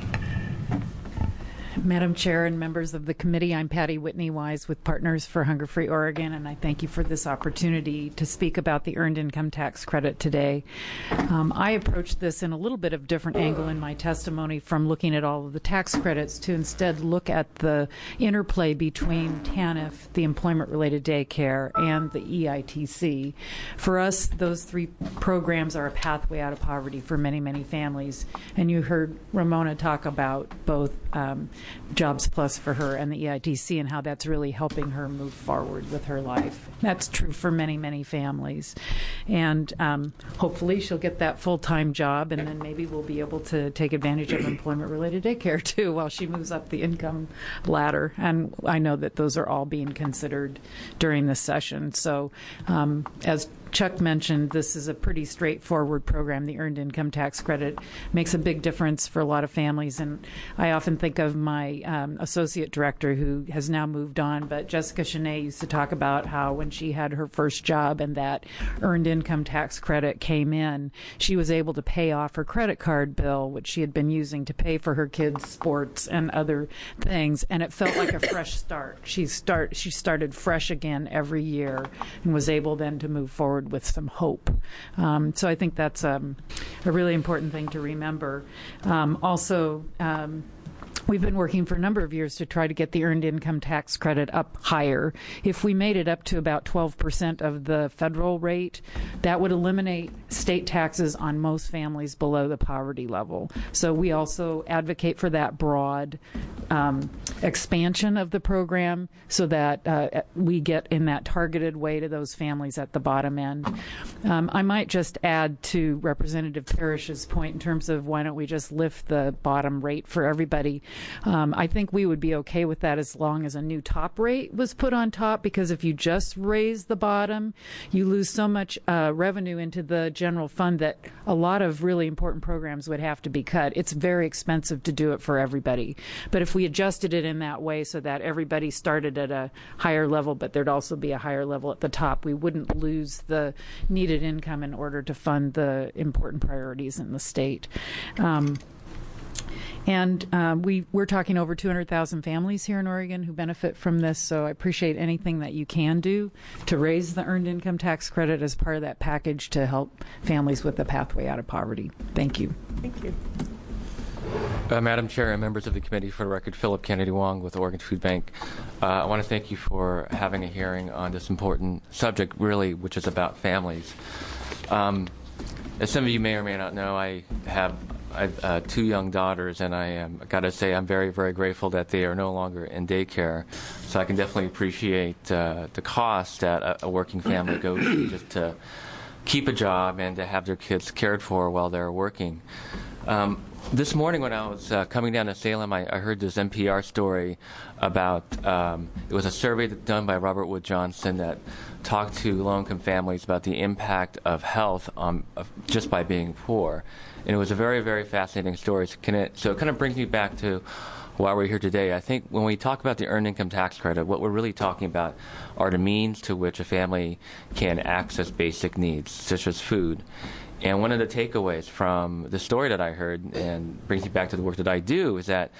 Madam Chair and members of the committee, I'm Patty Whitney Wise with Partners for Hunger Free Oregon, and I thank you for this opportunity to speak about the Earned Income Tax Credit today. I approached this in a little bit of different angle in my testimony from looking at all of the tax credits to instead look at the interplay between TANF, the employment-related daycare, and the EITC. For us, those three programs are a pathway out of poverty for many, many families, and you heard Ramona talk about both Jobs Plus for her and the EITC and how that's really helping her move forward with her life. That's true for many, many families. And hopefully she'll get that full-time job, and then maybe we'll be able to take advantage of employment-related daycare too while she moves up the income ladder. And I know that those are all being considered during this session. So as Chuck mentioned, this is a pretty straightforward program. The Earned Income Tax Credit makes a big difference for a lot of families, and I often think of my associate director who has now moved on, but Jessica Chenet used to talk about how when she had her first job and that Earned Income Tax Credit came in, she was able to pay off her credit card bill, which she had been using to pay for her kids' sports and other things, and it felt like a fresh start. She started fresh again every year and was able then to move forward with some hope. So I think that's a really important thing to remember. Also, we've been working for a number of years to try to get the Earned Income Tax Credit up higher. If we made it up to about 12% of the federal rate, that would eliminate state taxes on most families below the poverty level. So we also advocate for that broad expansion of the program so that we get in that targeted way to those families at the bottom end. I might just add to Representative Parrish's point in terms of why don't we just lift the bottom rate for everybody. I think we would be okay with that as long as a new top rate was put on top, because if you just raise the bottom, you lose so much revenue into the general fund that a lot of really important programs would have to be cut. It's very expensive to do it for everybody. But if we adjusted it in that way so that everybody started at a higher level, but there'd also be a higher level at the top, we wouldn't lose the needed income in order to fund the important priorities in the state. We're talking over 200,000 families here in Oregon who benefit from this, so I appreciate anything that you can do to raise the earned income tax credit as part of that package to help families with a pathway out of poverty. Thank you. Thank you. Madam Chair and members of the committee, for the record, Philip Kennedy Wong with Oregon Food Bank. I want to thank you for having a hearing on this important subject, really, which is about families. As some of you may or may not know, I have 2 young daughters, and I got to say I'm very, very grateful that they are no longer in daycare. So I can definitely appreciate the cost that a working family goes to just to keep a job and to have their kids cared for while they're working. This morning when I was coming down to Salem, I heard this NPR story about, it was a survey done by Robert Wood Johnson that talked to low-income families about the impact of health just by being poor. And it was a very, very fascinating story. So it kind of brings me back to why we're here today. I think when we talk about the earned income tax credit, what we're really talking about are the means to which a family can access basic needs, such as food. And one of the takeaways from the story that I heard, and brings me back to the work that I do, is that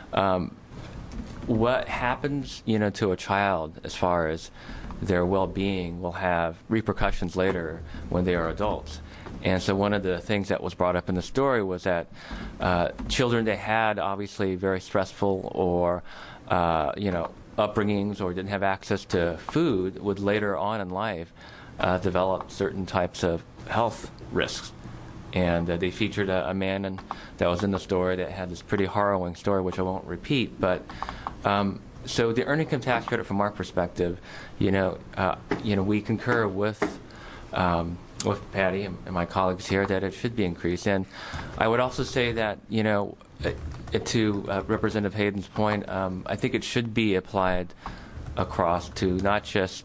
what happens, to a child as far as their well-being will have repercussions later when they are adults. And so one of the things that was brought up in the story was that children that had obviously very stressful or upbringings or didn't have access to food would later on in life develop certain types of health risks. And they featured a man that was in the story that had this pretty harrowing story, which I won't repeat. But so the earned income tax credit, from our perspective, we concur with Patty and my colleagues here that it should be increased. And I would also say that, to Representative Hayden's point, I think it should be applied across to not just,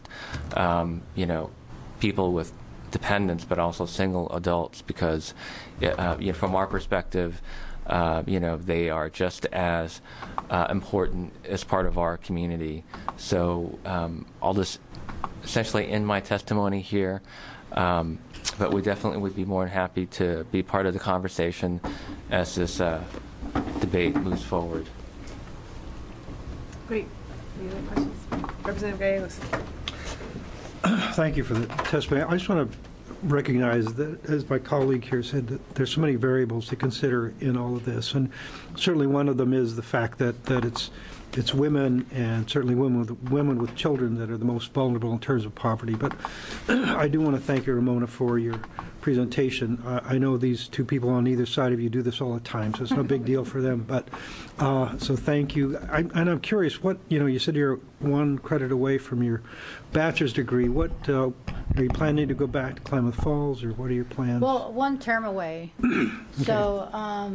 people with dependents, but also single adults, because from our perspective, they are just as important as part of our community. So I'll just essentially end my testimony here, but we definitely would be more than happy to be part of the conversation as this debate moves forward. Great. Any other questions? Representative Gallegos. Thank you for the testimony. I just want to recognize that, as my colleague here said, that there's so many variables to consider in all of this, and certainly one of them is the fact that it's women, and certainly women with children, that are the most vulnerable in terms of poverty. But I do want to thank you, Ramona, for your presentation. I know these two people on either side of you do this all the time, so it's no big deal for them. But so thank you. And I'm curious, what you said you're 1 credit away from your bachelor's degree. What are you planning to go back to Klamath Falls, or what are your plans? Well, 1 term away. Okay. So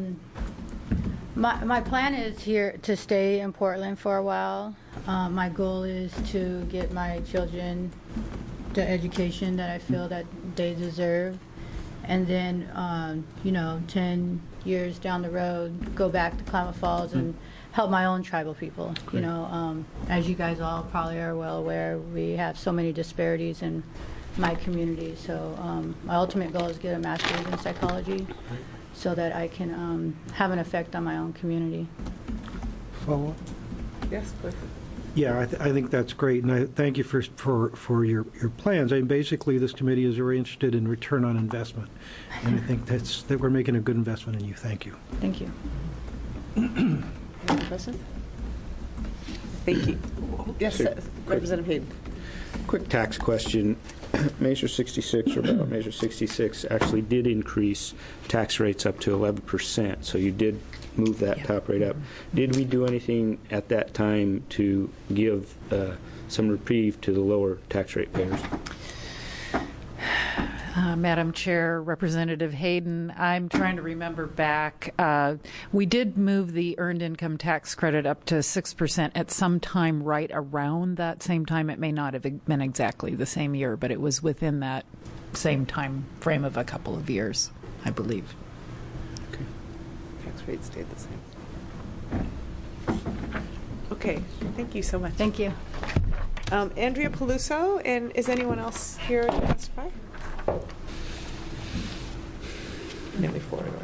my plan is here to stay in Portland for a while. My goal is to get my children the education that I feel that they deserve, and then 10 years down the road, go back to Klamath Falls and help my own tribal people. Great. As you guys all probably are well aware, we have so many disparities in my community. So my ultimate goal is to get a master's in psychology, so that I can have an effect on my own community. Follow up? Yes, please. Yeah, I think that's great, and I thank you for your plans. I mean, basically, this committee is very interested in return on investment, and I think that we're making a good investment in you. Thank you. Thank you. Any other questions? Thank you. Yes, Representative Hayden. Quick tax question. Measure 66, or about Measure 66, actually did increase tax rates up to 11%, so you did move that top rate up. Did we do anything at that time to give some reprieve to the lower tax rate payers? Madam Chair, Representative Hayden, I'm trying to remember back. We did move the earned income tax credit up to 6% at some time right around that same time. It may not have been exactly the same year, but it was within that same time frame of a couple of years, I believe. Okay. Tax rate stayed the same. Okay, thank you so much. Thank you. Andrea Peluso, and is anyone else here to testify? Nearly 4 already.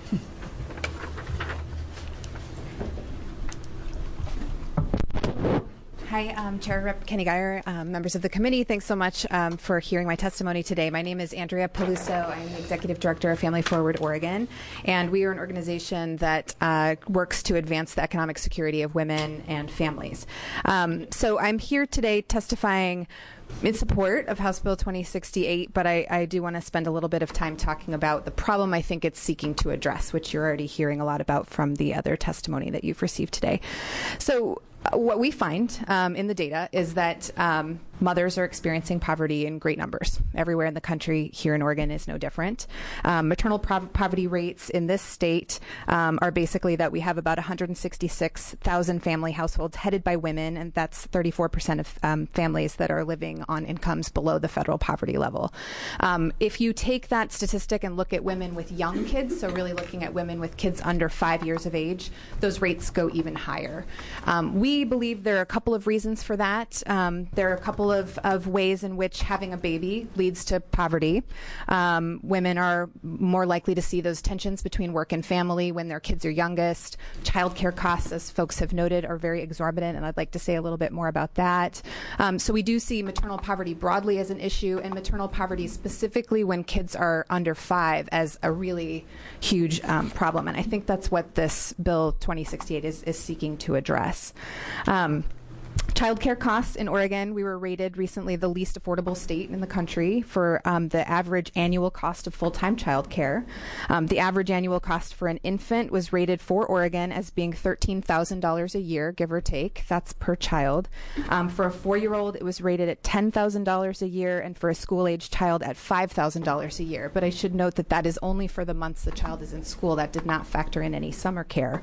Hi, Chair Rep. Kenny Geyer, members of the committee. Thanks so much for hearing my testimony today. My name is Andrea Peluso. I'm the Executive Director of Family Forward Oregon, and we are an organization that works to advance the economic security of women and families. So I'm here today testifying in support of House Bill 2068, but I do want to spend a little bit of time talking about the problem I think it's seeking to address, which you're already hearing a lot about from the other testimony that you've received today. So what we find in the data is that mothers are experiencing poverty in great numbers. Everywhere in the country, here in Oregon, is no different. Maternal poverty rates in this state are basically that we have about 166,000 family households headed by women, and that's 34% of families that are living on incomes below the federal poverty level. If you take that statistic and look at women with young kids, so really looking at women with kids under 5 years of age, those rates go even higher. We believe there are a couple of reasons for that. There are a couple of ways in which having a baby leads to poverty. Women are more likely to see those tensions between work and family when their kids are youngest. Childcare costs, as folks have noted, are very exorbitant, and I'd like to say a little bit more about that. So we do see maternal poverty broadly as an issue, and maternal poverty specifically when kids are under 5 as a really huge problem. And I think that's what this Bill 2068 is seeking to address. Childcare costs in Oregon, we were rated recently the least affordable state in the country for the average annual cost of full-time childcare. The average annual cost for an infant was rated for Oregon as being $13,000 a year, give or take. That's per child. For a 4-year-old, it was rated at $10,000 a year, and for a school-age child at $5,000 a year. But I should note that that is only for the months the child is in school. That did not factor in any summer care.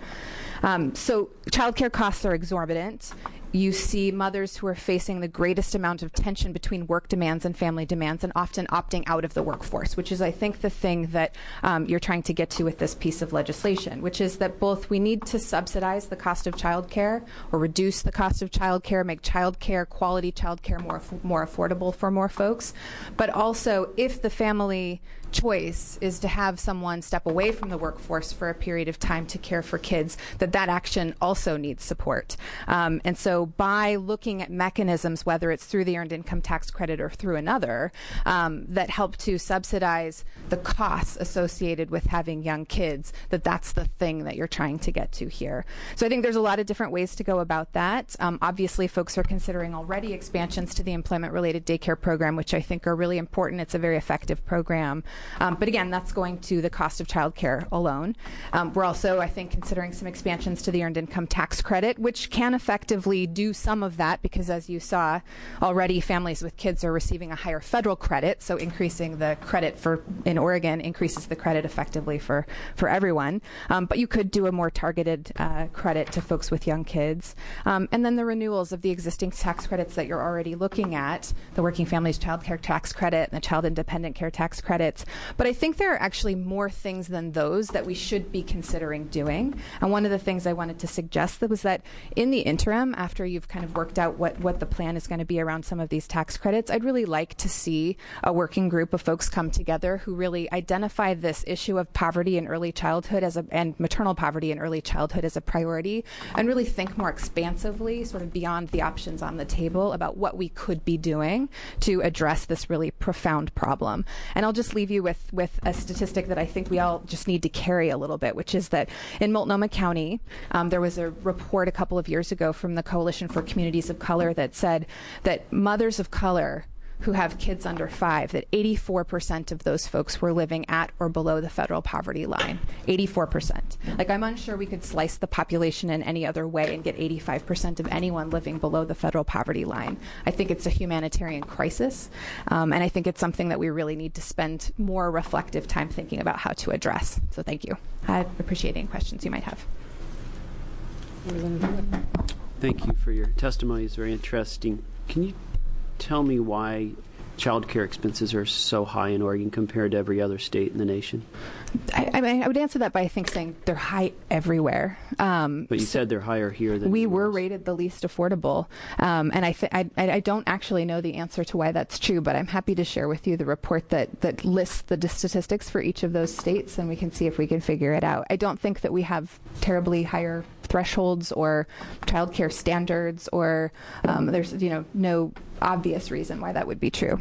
So childcare costs are exorbitant. You see mothers who are facing the greatest amount of tension between work demands and family demands, and often opting out of the workforce, which is, I think, the thing that you're trying to get to with this piece of legislation, which is that both we need to subsidize the cost of childcare or reduce the cost of childcare, make childcare, quality childcare more affordable for more folks, but also if the family choice is to have someone step away from the workforce for a period of time to care for kids, that action also needs support. And so by looking at mechanisms, whether it's through the Earned Income Tax Credit or through another, that help to subsidize the costs associated with having young kids, that's the thing that you're trying to get to here. So I think there's a lot of different ways to go about that. Obviously, folks are considering already expansions to the employment-related daycare program, which I think are really important. It's a very effective program. But again, that's going to the cost of childcare alone. We're also, I think, considering some expansions to the Earned Income Tax Credit, which can effectively do some of that because, as you saw, already families with kids are receiving a higher federal credit, so increasing the credit in Oregon increases the credit effectively for everyone. But you could do a more targeted credit to folks with young kids. And then the renewals of the existing tax credits that you're already looking at, the Working Families Child Care Tax Credit and the Child Independent Care Tax Credits. But I think there are actually more things than those that we should be considering doing. And one of the things I wanted to suggest was that in the interim, after you've kind of worked out what the plan is going to be around some of these tax credits, I'd really like to see a working group of folks come together who really identify this issue of poverty in early childhood and maternal poverty in early childhood as a priority, and really think more expansively, sort of beyond the options on the table, about what we could be doing to address this really profound problem. And I'll just leave you with a statistic that I think we all just need to carry a little bit, which is that in Multnomah County, there was a report a couple of years ago from the Coalition for Communities of Color that said that mothers of color who have kids under 5, that 84% of those folks were living at or below the federal poverty line. 84%. Like, I'm unsure we could slice the population in any other way and get 85% of anyone living below the federal poverty line. I think it's a humanitarian crisis, and I think it's something that we really need to spend more reflective time thinking about how to address. So thank you. I appreciate any questions you might have. Thank you for your testimony. It's very interesting. Can you tell me why child care expenses are so high in Oregon compared to every other state in the nation? I would answer that by, I think, saying they're high everywhere. But you said they're higher here than we were rated the least affordable, and I don't actually know the answer to why that's true, but I'm happy to share with you the report that lists the statistics for each of those states, and we can see if we can figure it out. I don't think that we have terribly higher thresholds or child care standards, or there's no obvious reason why that would be true.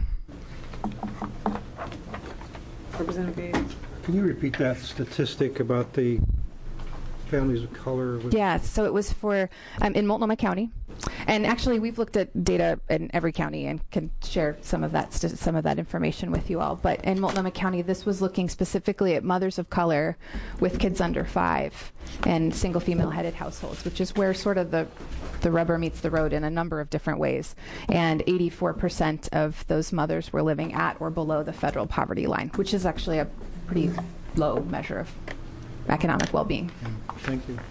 Representative. Can you repeat that statistic about the families of color? Yeah, so it was for in Multnomah County, and actually we've looked at data in every county and can share some of that information with you all. But in Multnomah County, this was looking specifically at mothers of color with kids under 5 and single female-headed households, which is where sort of the rubber meets the road in a number of different ways. And 84% of those mothers were living at or below the federal poverty line, which is actually a pretty low measure of economic well-being. Thank you.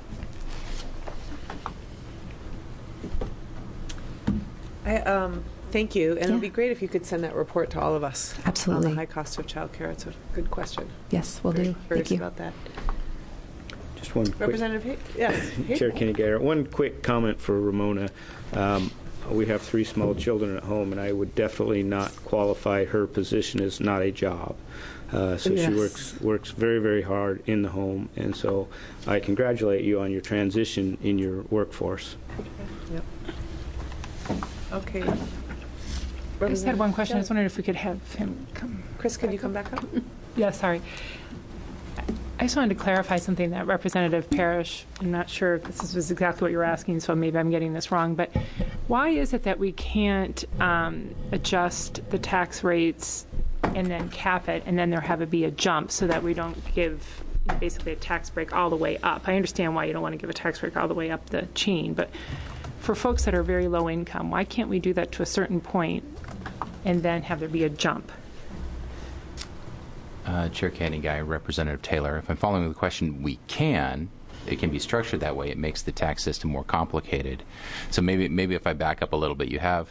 Thank you, and it would be great if you could send that report to all of us. Absolutely. On the high cost of childcare. It's a good question. Yes, we'll do. Curious Thank you. about that. Just one quick, Representative Yes. Chair Kenny Guyer, one quick comment for Ramona. We have 3 small children at home, and I would definitely not qualify her position as not a job. So she works very, very hard in the home, and so I congratulate you on your transition in your workforce. Yep. Okay. I just had one question. I was wondering if we could have him come. Chris, could you come back up? Yeah, sorry. I just wanted to clarify something that Representative Parrish, I'm not sure if this was exactly what you were asking, so maybe I'm getting this wrong, but why is it that we can't adjust the tax rates and then cap it, and then there have it be a jump so that we don't give basically a tax break all the way up? I understand why you don't want to give a tax break all the way up the chain, but for folks that are very low income, why can't we do that to a certain point and then have there be a jump? Chair Canning Guy, Representative Taylor, if I'm following the question, we can. It can be structured that way. It makes the tax system more complicated. So maybe if I back up a little bit,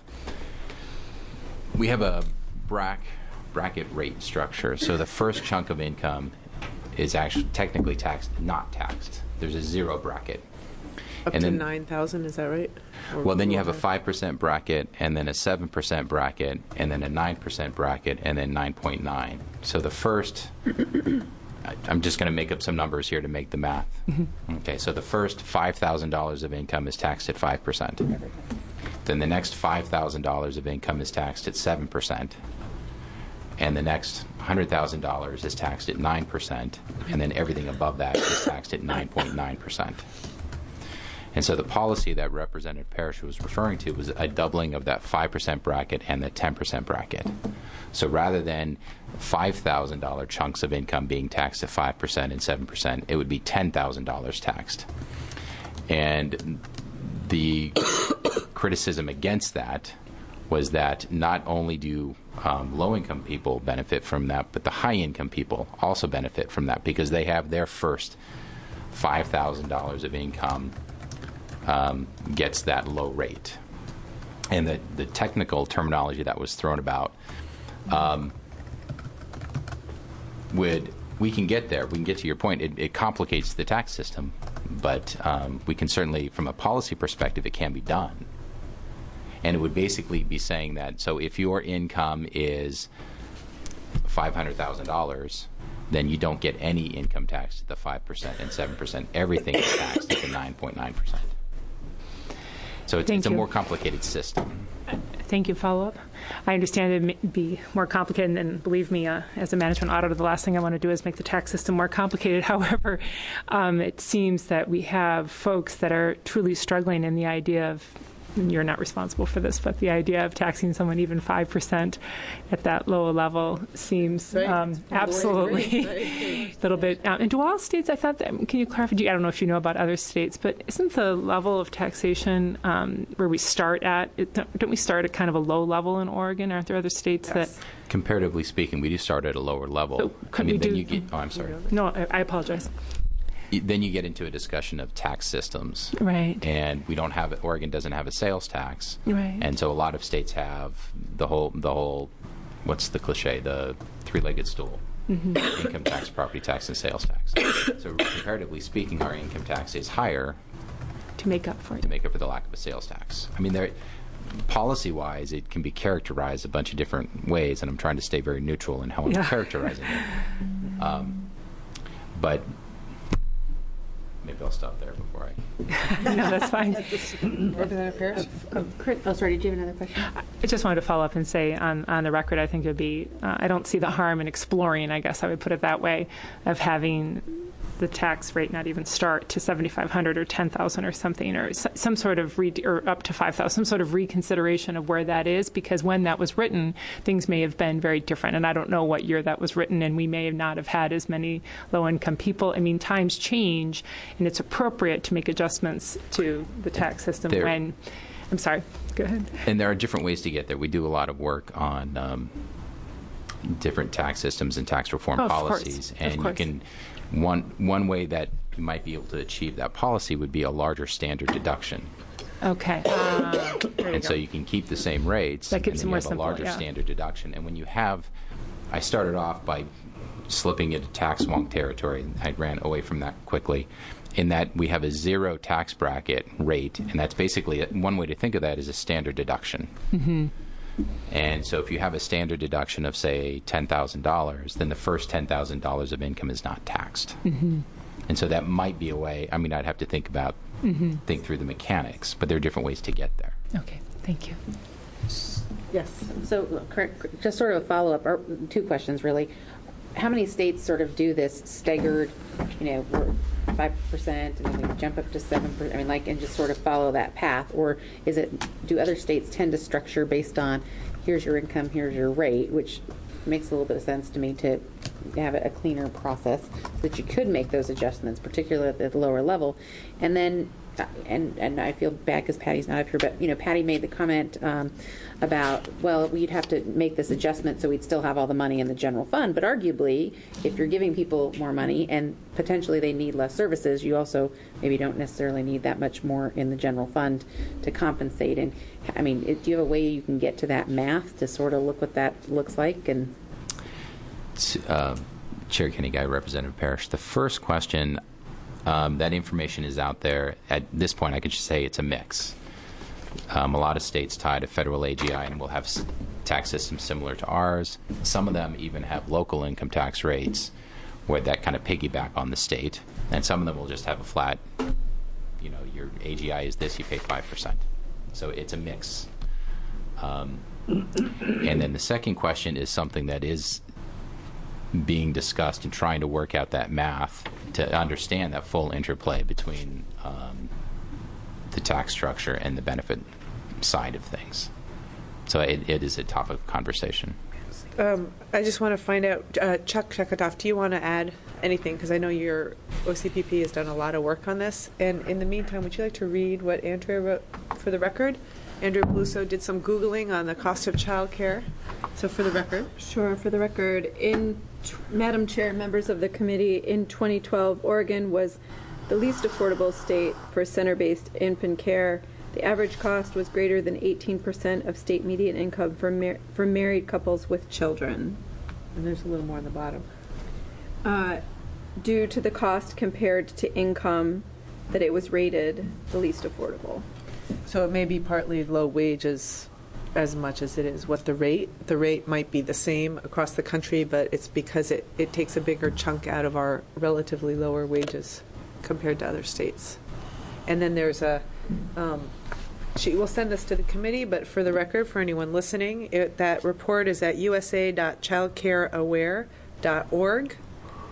we have a bracket rate structure. So the first chunk of income is actually technically not taxed. There's a 0 bracket. Up to 9,000, is that right? Well, then you have a 5% bracket, and then a 7% bracket, and then a 9% bracket, and then 9.9. So the first, I'm just going to make up some numbers here to make the math. Okay, so the first $5,000 of income is taxed at 5%. Then the next $5,000 of income is taxed at 7%. And the next $100,000 is taxed at 9%. And then everything above that is taxed at 9.9%. And so the policy that Representative Parrish was referring to was a doubling of that 5% bracket and the 10% bracket. So rather than $5,000 chunks of income being taxed at 5% and 7%, it would be $10,000 taxed. And the criticism against that was that not only do low-income people benefit from that, but the high-income people also benefit from that because they have their first $5,000 of income gets that low rate. And the technical terminology that was thrown about we can get there. We can get to your point. It complicates the tax system, but we can certainly, from a policy perspective, it can be done. And it would basically be saying that, so if your income is $500,000, then you don't get any income tax at the 5% and 7%. Everything is taxed at the 9.9%. So it's a more complicated system. Thank you. Follow-up? I understand it may be more complicated, and believe me, as a management auditor, the last thing I want to do is make the tax system more complicated. However, it seems that we have folks that are truly struggling in the idea of and you're not responsible for this, but the idea of taxing someone even 5% at that lower level seems absolutely a little bit. And do all states, I thought, can you clarify, I don't know if you know about other states, but isn't the level of taxation where we start at, don't we start at kind of a low level in Oregon? Aren't there other states that... Comparatively speaking, we do start at a lower level. So I'm sorry. No, I apologize. Then you get into a discussion of tax systems. Right. And Oregon doesn't have a sales tax. Right. And so a lot of states have the whole, what's the cliche, the three-legged stool. Mm-hmm. Income tax, property tax, and sales tax. So comparatively speaking, our income tax is higher. To make up for it. To make up for the lack of a sales tax. I mean, policy-wise, it can be characterized a bunch of different ways, and I'm trying to stay very neutral in how I'm characterizing it. But maybe I'll stop there before I... No, that's fine. Representative Parrish? Oh, sorry, did you have another question? I just wanted to follow up and say on the record, I think it would be, I don't see the harm in exploring, I guess I would put it that way, of having the tax rate not even start to $7,500 or $10,000 or something, or some sort of or up to $5,000, some sort of reconsideration of where that is, because when that was written, things may have been very different. And I don't know what year that was written, and we may not have had as many low-income people. I mean, times change, and it's appropriate to make adjustments to the tax system when. I'm sorry. Go ahead. And there are different ways to get there. We do a lot of work on different tax systems and tax reform policies, and you can. One way that you might be able to achieve that policy would be a larger standard deduction. Okay. So you can keep the same rates, that keeps and then you have simple, a larger standard deduction. And when you have, I started off by slipping into tax wonk territory, and I ran away from that quickly, in that we have a zero tax bracket rate, and that's basically, one way to think of that is a standard deduction. Mm-hmm. And so if you have a standard deduction of, say, $10,000, then the first $10,000 of income is not taxed. Mm-hmm. And so that might be a way, I mean, I'd have to think through the mechanics, but there are different ways to get there. Okay, thank you. Yes. So just sort of a follow-up, or two questions, really. How many states sort of do this staggered, we're 5% and then we jump up to 7%, and just sort of follow that path? Or do other states tend to structure based on, here's your income, here's your rate, which makes a little bit of sense to me to have a cleaner process so that you could make those adjustments, particularly at the lower level. And then, and I feel bad because Patty's not up here, but, Patty made the comment about, well, we'd have to make this adjustment so we'd still have all the money in the general fund. But arguably, if you're giving people more money and potentially they need less services, you also maybe don't necessarily need that much more in the general fund to compensate. And do you have a way you can get to that math to sort of look what that looks like? And Chair Kenny Guy, Representative Parrish, the first question, that information is out there. At this point, I could just say it's a mix. A lot of states tie to federal AGI and will have tax systems similar to ours. Some of them even have local income tax rates where that kind of piggyback on the state. And some of them will just have a flat, your AGI is this, you pay 5%. So it's a mix. And then the second question is something that is being discussed and trying to work out that math to understand that full interplay between the tax structure and the benefit side of things. So it is a topic of conversation. I just want to find out, Chuck Sheketoff, do you want to add anything? Because I know your OCPP has done a lot of work on this. And in the meantime, would you like to read what Andrea wrote for the record? Andrea Peluso did some Googling on the cost of child care. So for the record. Sure, for the record. Madam Chair, members of the committee, in 2012, Oregon was the least affordable state for center-based infant care. The average cost was greater than 18% of state median income for married couples with children. And there's a little more on the bottom. Due to the cost compared to income, that it was rated the least affordable. So it may be partly low wages as much as it is what the rate. The rate might be the same across the country, but it's because it takes a bigger chunk out of our relatively lower wages compared to other states. And then there's she will send this to the committee, but for the record, for anyone listening, that report is at usa.childcareaware.org.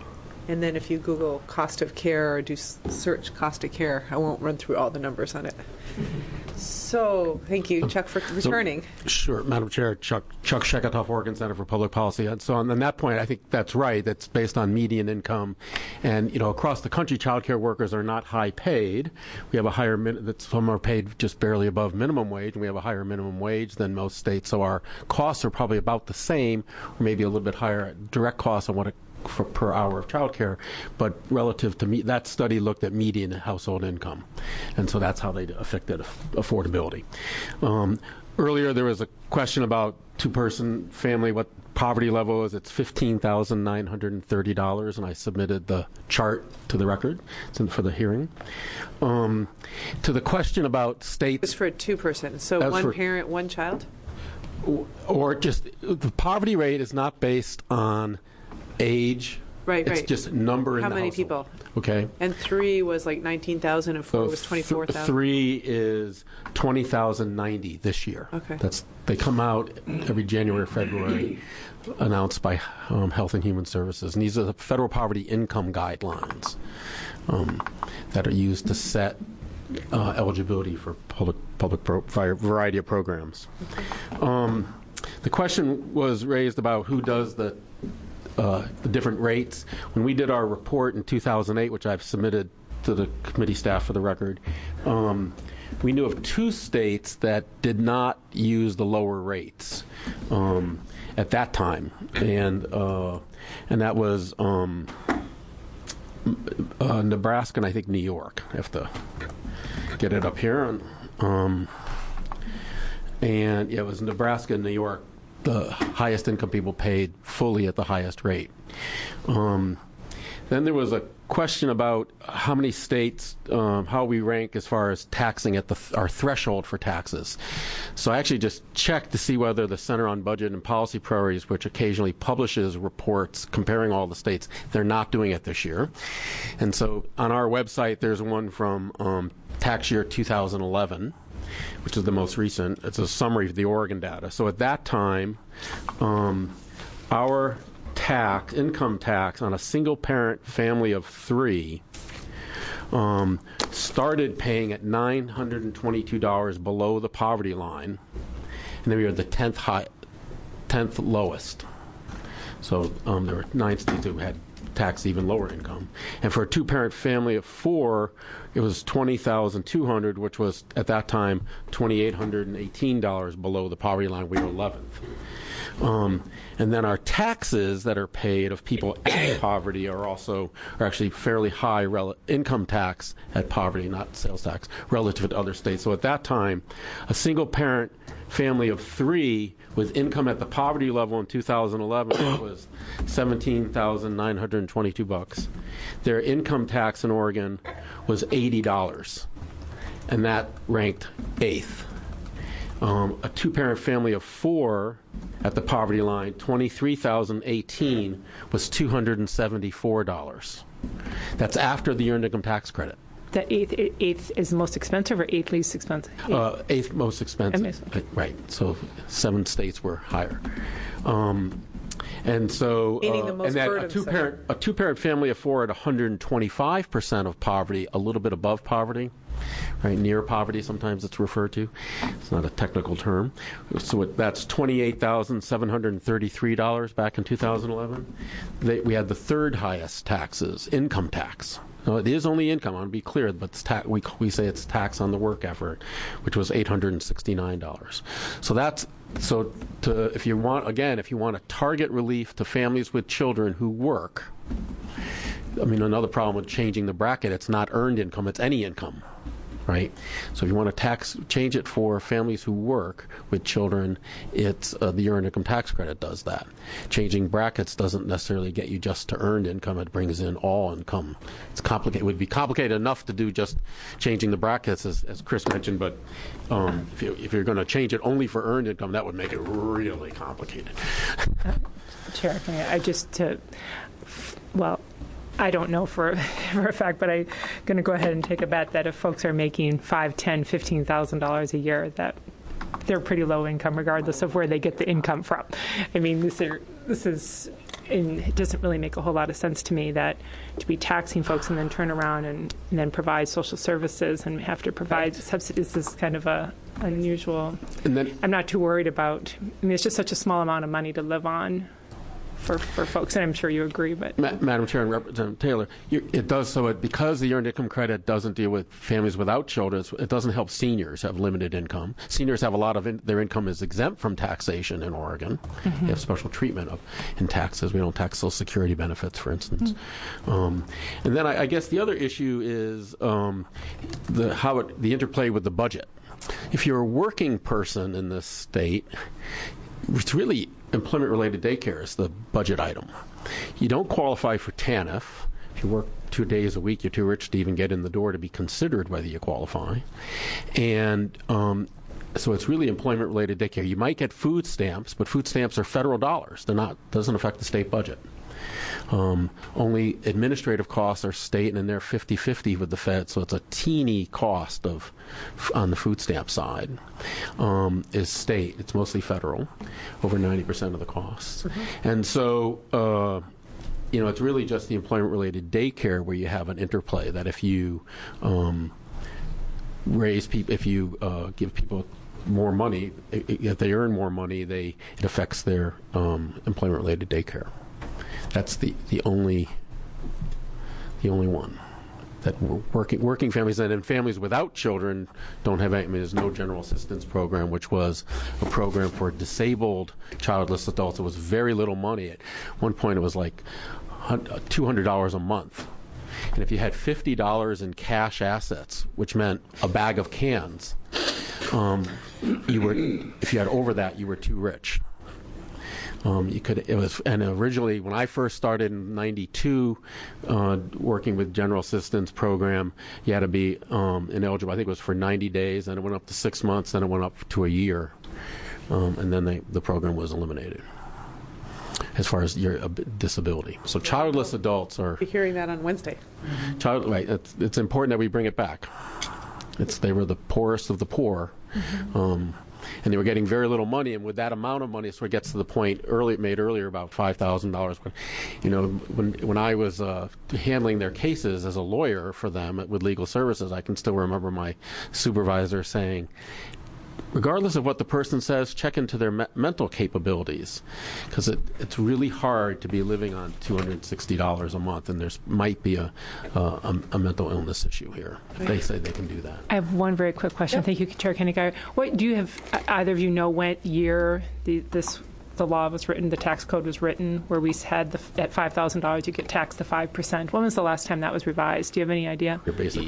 And then if you Google cost of care or do search cost of care, I won't run through all the numbers on it. So, thank you, Chuck, for returning. Sure, Madam Chair, Chuck Sheketoff, Oregon Center for Public Policy. And so on that point, I think that's right. That's based on median income. And, across the country, child care workers are not high paid. We have a higher, some are paid just barely above minimum wage, and we have a higher minimum wage than most states. So our costs are probably about the same, or maybe a little bit higher direct costs on what it for per hour of childcare, but relative to that study looked at median household income, and so that's how they affected affordability. Earlier, there was a question about two-person family, what poverty level is. It's $15,930, and I submitted the chart to the record for the hearing. To the question about states, it's for a two-person, so one parent, one child, or just the poverty rate is not based on age. Right. It's just number in how the many household. people? Okay. And 3 was like 19,000, and 4 was 24,000. 3 is 20,090 this year. Okay. They come out every January or February, announced by Health and Human Services, and these are the federal poverty income guidelines that are used to set eligibility for public variety of programs. Okay. The question was raised about who does the different rates. When we did our report in 2008, which I've submitted to the committee staff for the record, we knew of 2 states that did not use the lower rates at that time, and that was Nebraska and I think New York. I have to get it up here, and it was Nebraska and New York. The highest income people paid fully at the highest rate. Then there was a question about how many states, how we rank as far as taxing at our threshold for taxes. So I actually just checked to see whether the Center on Budget and Policy Priorities, which occasionally publishes reports comparing all the states, they're not doing it this year. And so on our website, there's one from tax year 2011. Which is the most recent. It's a summary of the Oregon data. So at that time, our income tax on a single-parent family of 3 started paying at $922 below the poverty line, and then we were the 10th lowest. So there were 9 states who had tax even lower income. And for a 2-parent family of 4, it was $20,200, which was at that time $2,818 below the poverty line. We were 11th. And then our taxes that are paid of people at poverty are actually fairly high income tax at poverty, not sales tax, relative to other states. So at that time, a single parent family of 3 with income at the poverty level in 2011 was $17,922. Their income tax in Oregon was $80, and that ranked 8th. A 2-parent family of 4 at the poverty line, $23,018, was $274. That's after the earned income tax credit. The eighth is the most expensive, or 8th least expensive? 8th most expensive. Right. So 7 states were higher. And so, and that a two-parent family of 4 at 125% of poverty, a little bit above poverty, right, near poverty, sometimes it's referred to. It's not a technical term. So that's $28,733 back in 2011. We had the 3rd highest taxes, income tax. No, it is only income. I want to be clear, but it's we say it's tax on the work effort, which was $869. So if you want to target relief to families with children who work. I mean, another problem with changing the bracket, it's not earned income, it's any income, right? So if you want to change it for families who work with children, it's the earned income tax credit does that. Changing brackets doesn't necessarily get you just to earned income, it brings in all income. It's complicated. It would be complicated enough to do just changing the brackets, as Chris mentioned, but if you're going to change it only for earned income, that would make it really complicated. Chair, I don't know for a fact, but I'm going to go ahead and take a bet that if folks are making $5,000, $10,000, $15,000 a year, that they're pretty low income, regardless of where they get the income from. I mean, this is and it doesn't really make a whole lot of sense to me that to be taxing folks and then turn around and then provide social services and have to provide subsidies is kind of a unusual. And then I'm not too worried about. I mean, it's just such a small amount of money to live on for folks, and I'm sure you agree. But Madam Chair and Representative Taylor, it does so because the Earned Income Credit doesn't deal with families without children. It doesn't help seniors have limited income. Seniors have a lot of their income is exempt from taxation in Oregon. They have special treatment in taxes. We don't tax Social Security benefits, for instance. And then I guess the other issue is the interplay with the budget. If you're a working person in this state, it's really employment-related daycare is the budget item. You don't qualify for TANF. If you work 2 days a week, you're too rich to even get in the door to be considered whether you qualify. And so it's really employment-related daycare. You might get food stamps, but food stamps are federal dollars. Doesn't affect the state budget. Only administrative costs are state, and they're 50-50 with the Fed, so it's a teeny cost on the food stamp side is state. It's mostly federal, over 90% of the costs. And so, it's really just the employment-related daycare where you have an interplay that if you if you give people more money, if they earn more money, it affects their employment-related daycare. That's the only one that working families and families without children don't have. There's no general assistance program, which was a program for disabled childless adults. It was very little money. At one point, it was like $200 a month, and if you had $50 in cash assets, which meant a bag of cans, if you had over that, you were too rich. And originally when I first started in '92, working with general assistance program, you had to be ineligible. I think it was for 90 days, and it went up to 6 months, then it went up to a year, and then the program was eliminated as far as your disability. So childless adults are. We'll be hearing that on Wednesday. Right. It's important that we bring it back. They were the poorest of the poor. And they were getting very little money, and with that amount of money, so it gets to the point made earlier about $5,000. When I was handling their cases as a lawyer for them with legal services, I can still remember my supervisor saying, regardless of what the person says, check into their mental capabilities, because it's really hard to be living on $260 a month, and there might be a mental illness issue here if they say they can do that. I have one very quick question. Yep. Thank you, Chair Kenny-Geyer. What do you have? Either of you know what year the law was written, the tax code was written, where we had at $5,000 you get taxed the 5%? When was the last time that was revised? Do you have any idea? Your basic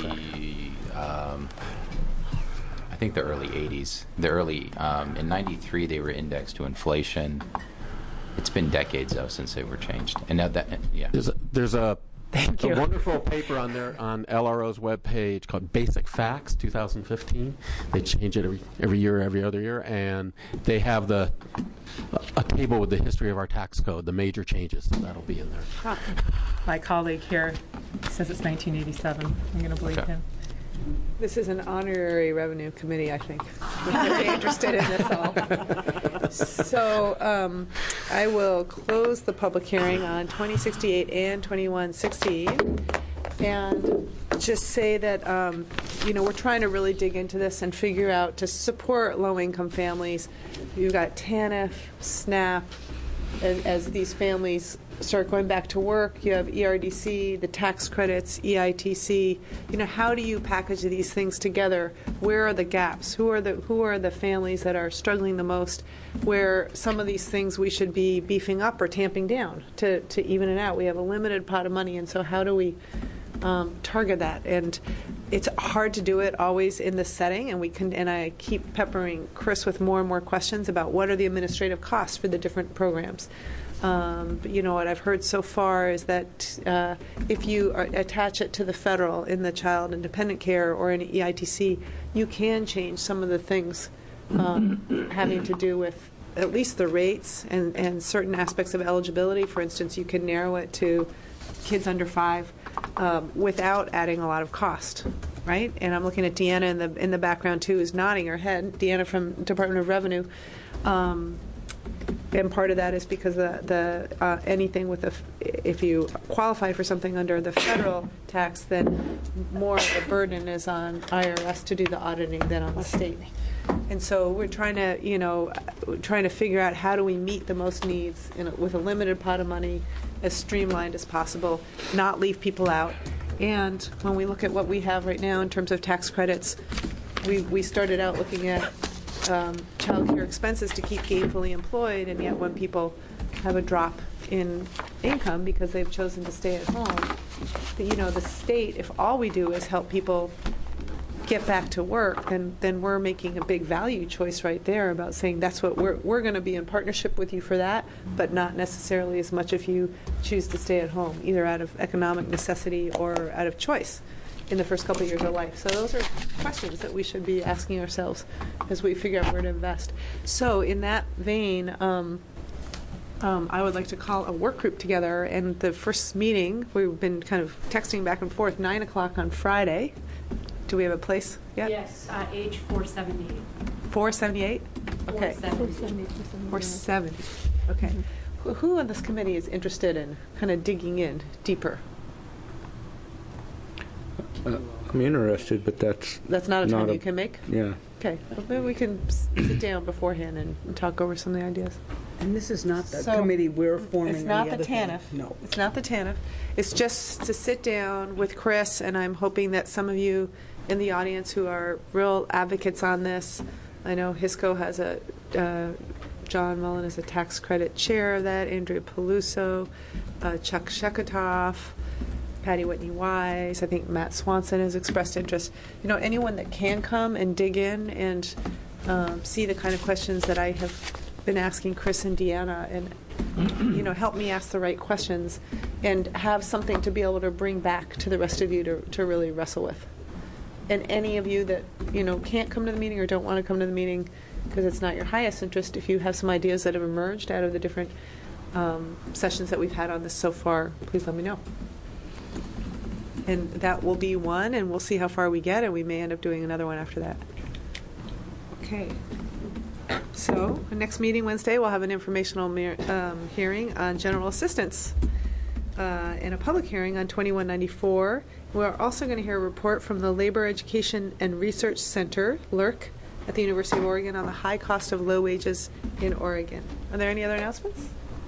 I think the early 80s. In 93 they were indexed to inflation. It's been decades though since they were changed. And now there's a wonderful paper on LRO's webpage called Basic Facts 2015. They change it every year, every other year, and they have a table with the history of our tax code, the major changes. So that'll be in there. My colleague here says it's 1987. I'm going to believe him. This is an honorary revenue committee, I think. We're very interested in this all. So I will close the public hearing on 2068 and 2160 and just say that, we're trying to really dig into this and figure out to support low-income families. You've got TANF, SNAP, and as these families start going back to work, you have ERDC, the tax credits, EITC. How do you package these things together? Where are the gaps? Who are the families that are struggling the most? Where some of these things we should be beefing up or tamping down to even it out. We have a limited pot of money, and so how do we target that? And it's hard to do it always in this setting, and I keep peppering Chris with more and more questions about what are the administrative costs for the different programs. But what I've heard so far is that if you attach it to the federal in the child and dependent care or in EITC, you can change some of the things having to do with at least the rates and certain aspects of eligibility. For instance, you can narrow it to kids under 5 without adding a lot of cost, right? And I'm looking at Deanna in the background too, who's nodding her head. Deanna from Department of Revenue. and part of that is because anything with if you qualify for something under the federal tax, then more of the burden is on IRS to do the auditing than on the state. And so we're trying to figure out how do we meet the most needs with a limited pot of money, as streamlined as possible, not leave people out. And when we look at what we have right now in terms of tax credits, we started out looking at child care expenses to keep gainfully employed, and yet when people have a drop in income because they've chosen to stay at home, the state, if all we do is help people get back to work, then we're making a big value choice right there about saying that's what we're going to be in partnership with you for that, but not necessarily as much if you choose to stay at home, either out of economic necessity or out of choice in the first couple of years of life. So those are questions that we should be asking ourselves as we figure out where to invest. So in that vein, I would like to call a work group together. And the first meeting, we've been kind of texting back and forth, 9 o'clock on Friday. Do we have a place yet? Yes, age 478. 478? Okay. 470. 470. Okay. Mm-hmm. Who on this committee is interested in kind of digging in deeper? I'm interested, but that's not a time you can make? Yeah. Okay. Well, maybe we can sit down beforehand and talk over some of the ideas. And this is not the committee we're forming. It's not the TANF. No. It's not the TANF. It's just to sit down with Chris, and I'm hoping that some of you in the audience who are real advocates on this, I know HISCO has John Mullen is a tax credit chair of that, Andrea Peluso, Chuck Sheketoff, Patty Whitney Wise, I think Matt Swanson has expressed interest. Anyone that can come and dig in and see the kind of questions that I have been asking Chris and Deanna, and help me ask the right questions and have something to be able to bring back to the rest of you to really wrestle with. And any of you that can't come to the meeting or don't want to come to the meeting because it's not your highest interest, if you have some ideas that have emerged out of the different sessions that we've had on this so far, please let me know. And that will be one, and we'll see how far we get, and we may end up doing another one after that. Okay. So, our next meeting Wednesday, we'll have an informational hearing on general assistance and a public hearing on 2194. We're also going to hear a report from the Labor Education and Research Center, LERC, at the University of Oregon on the high cost of low wages in Oregon. Are there any other announcements?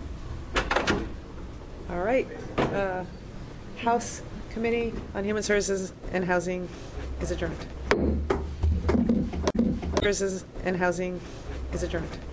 All right. House Committee on Human Services and Housing is adjourned. Services and Housing is adjourned.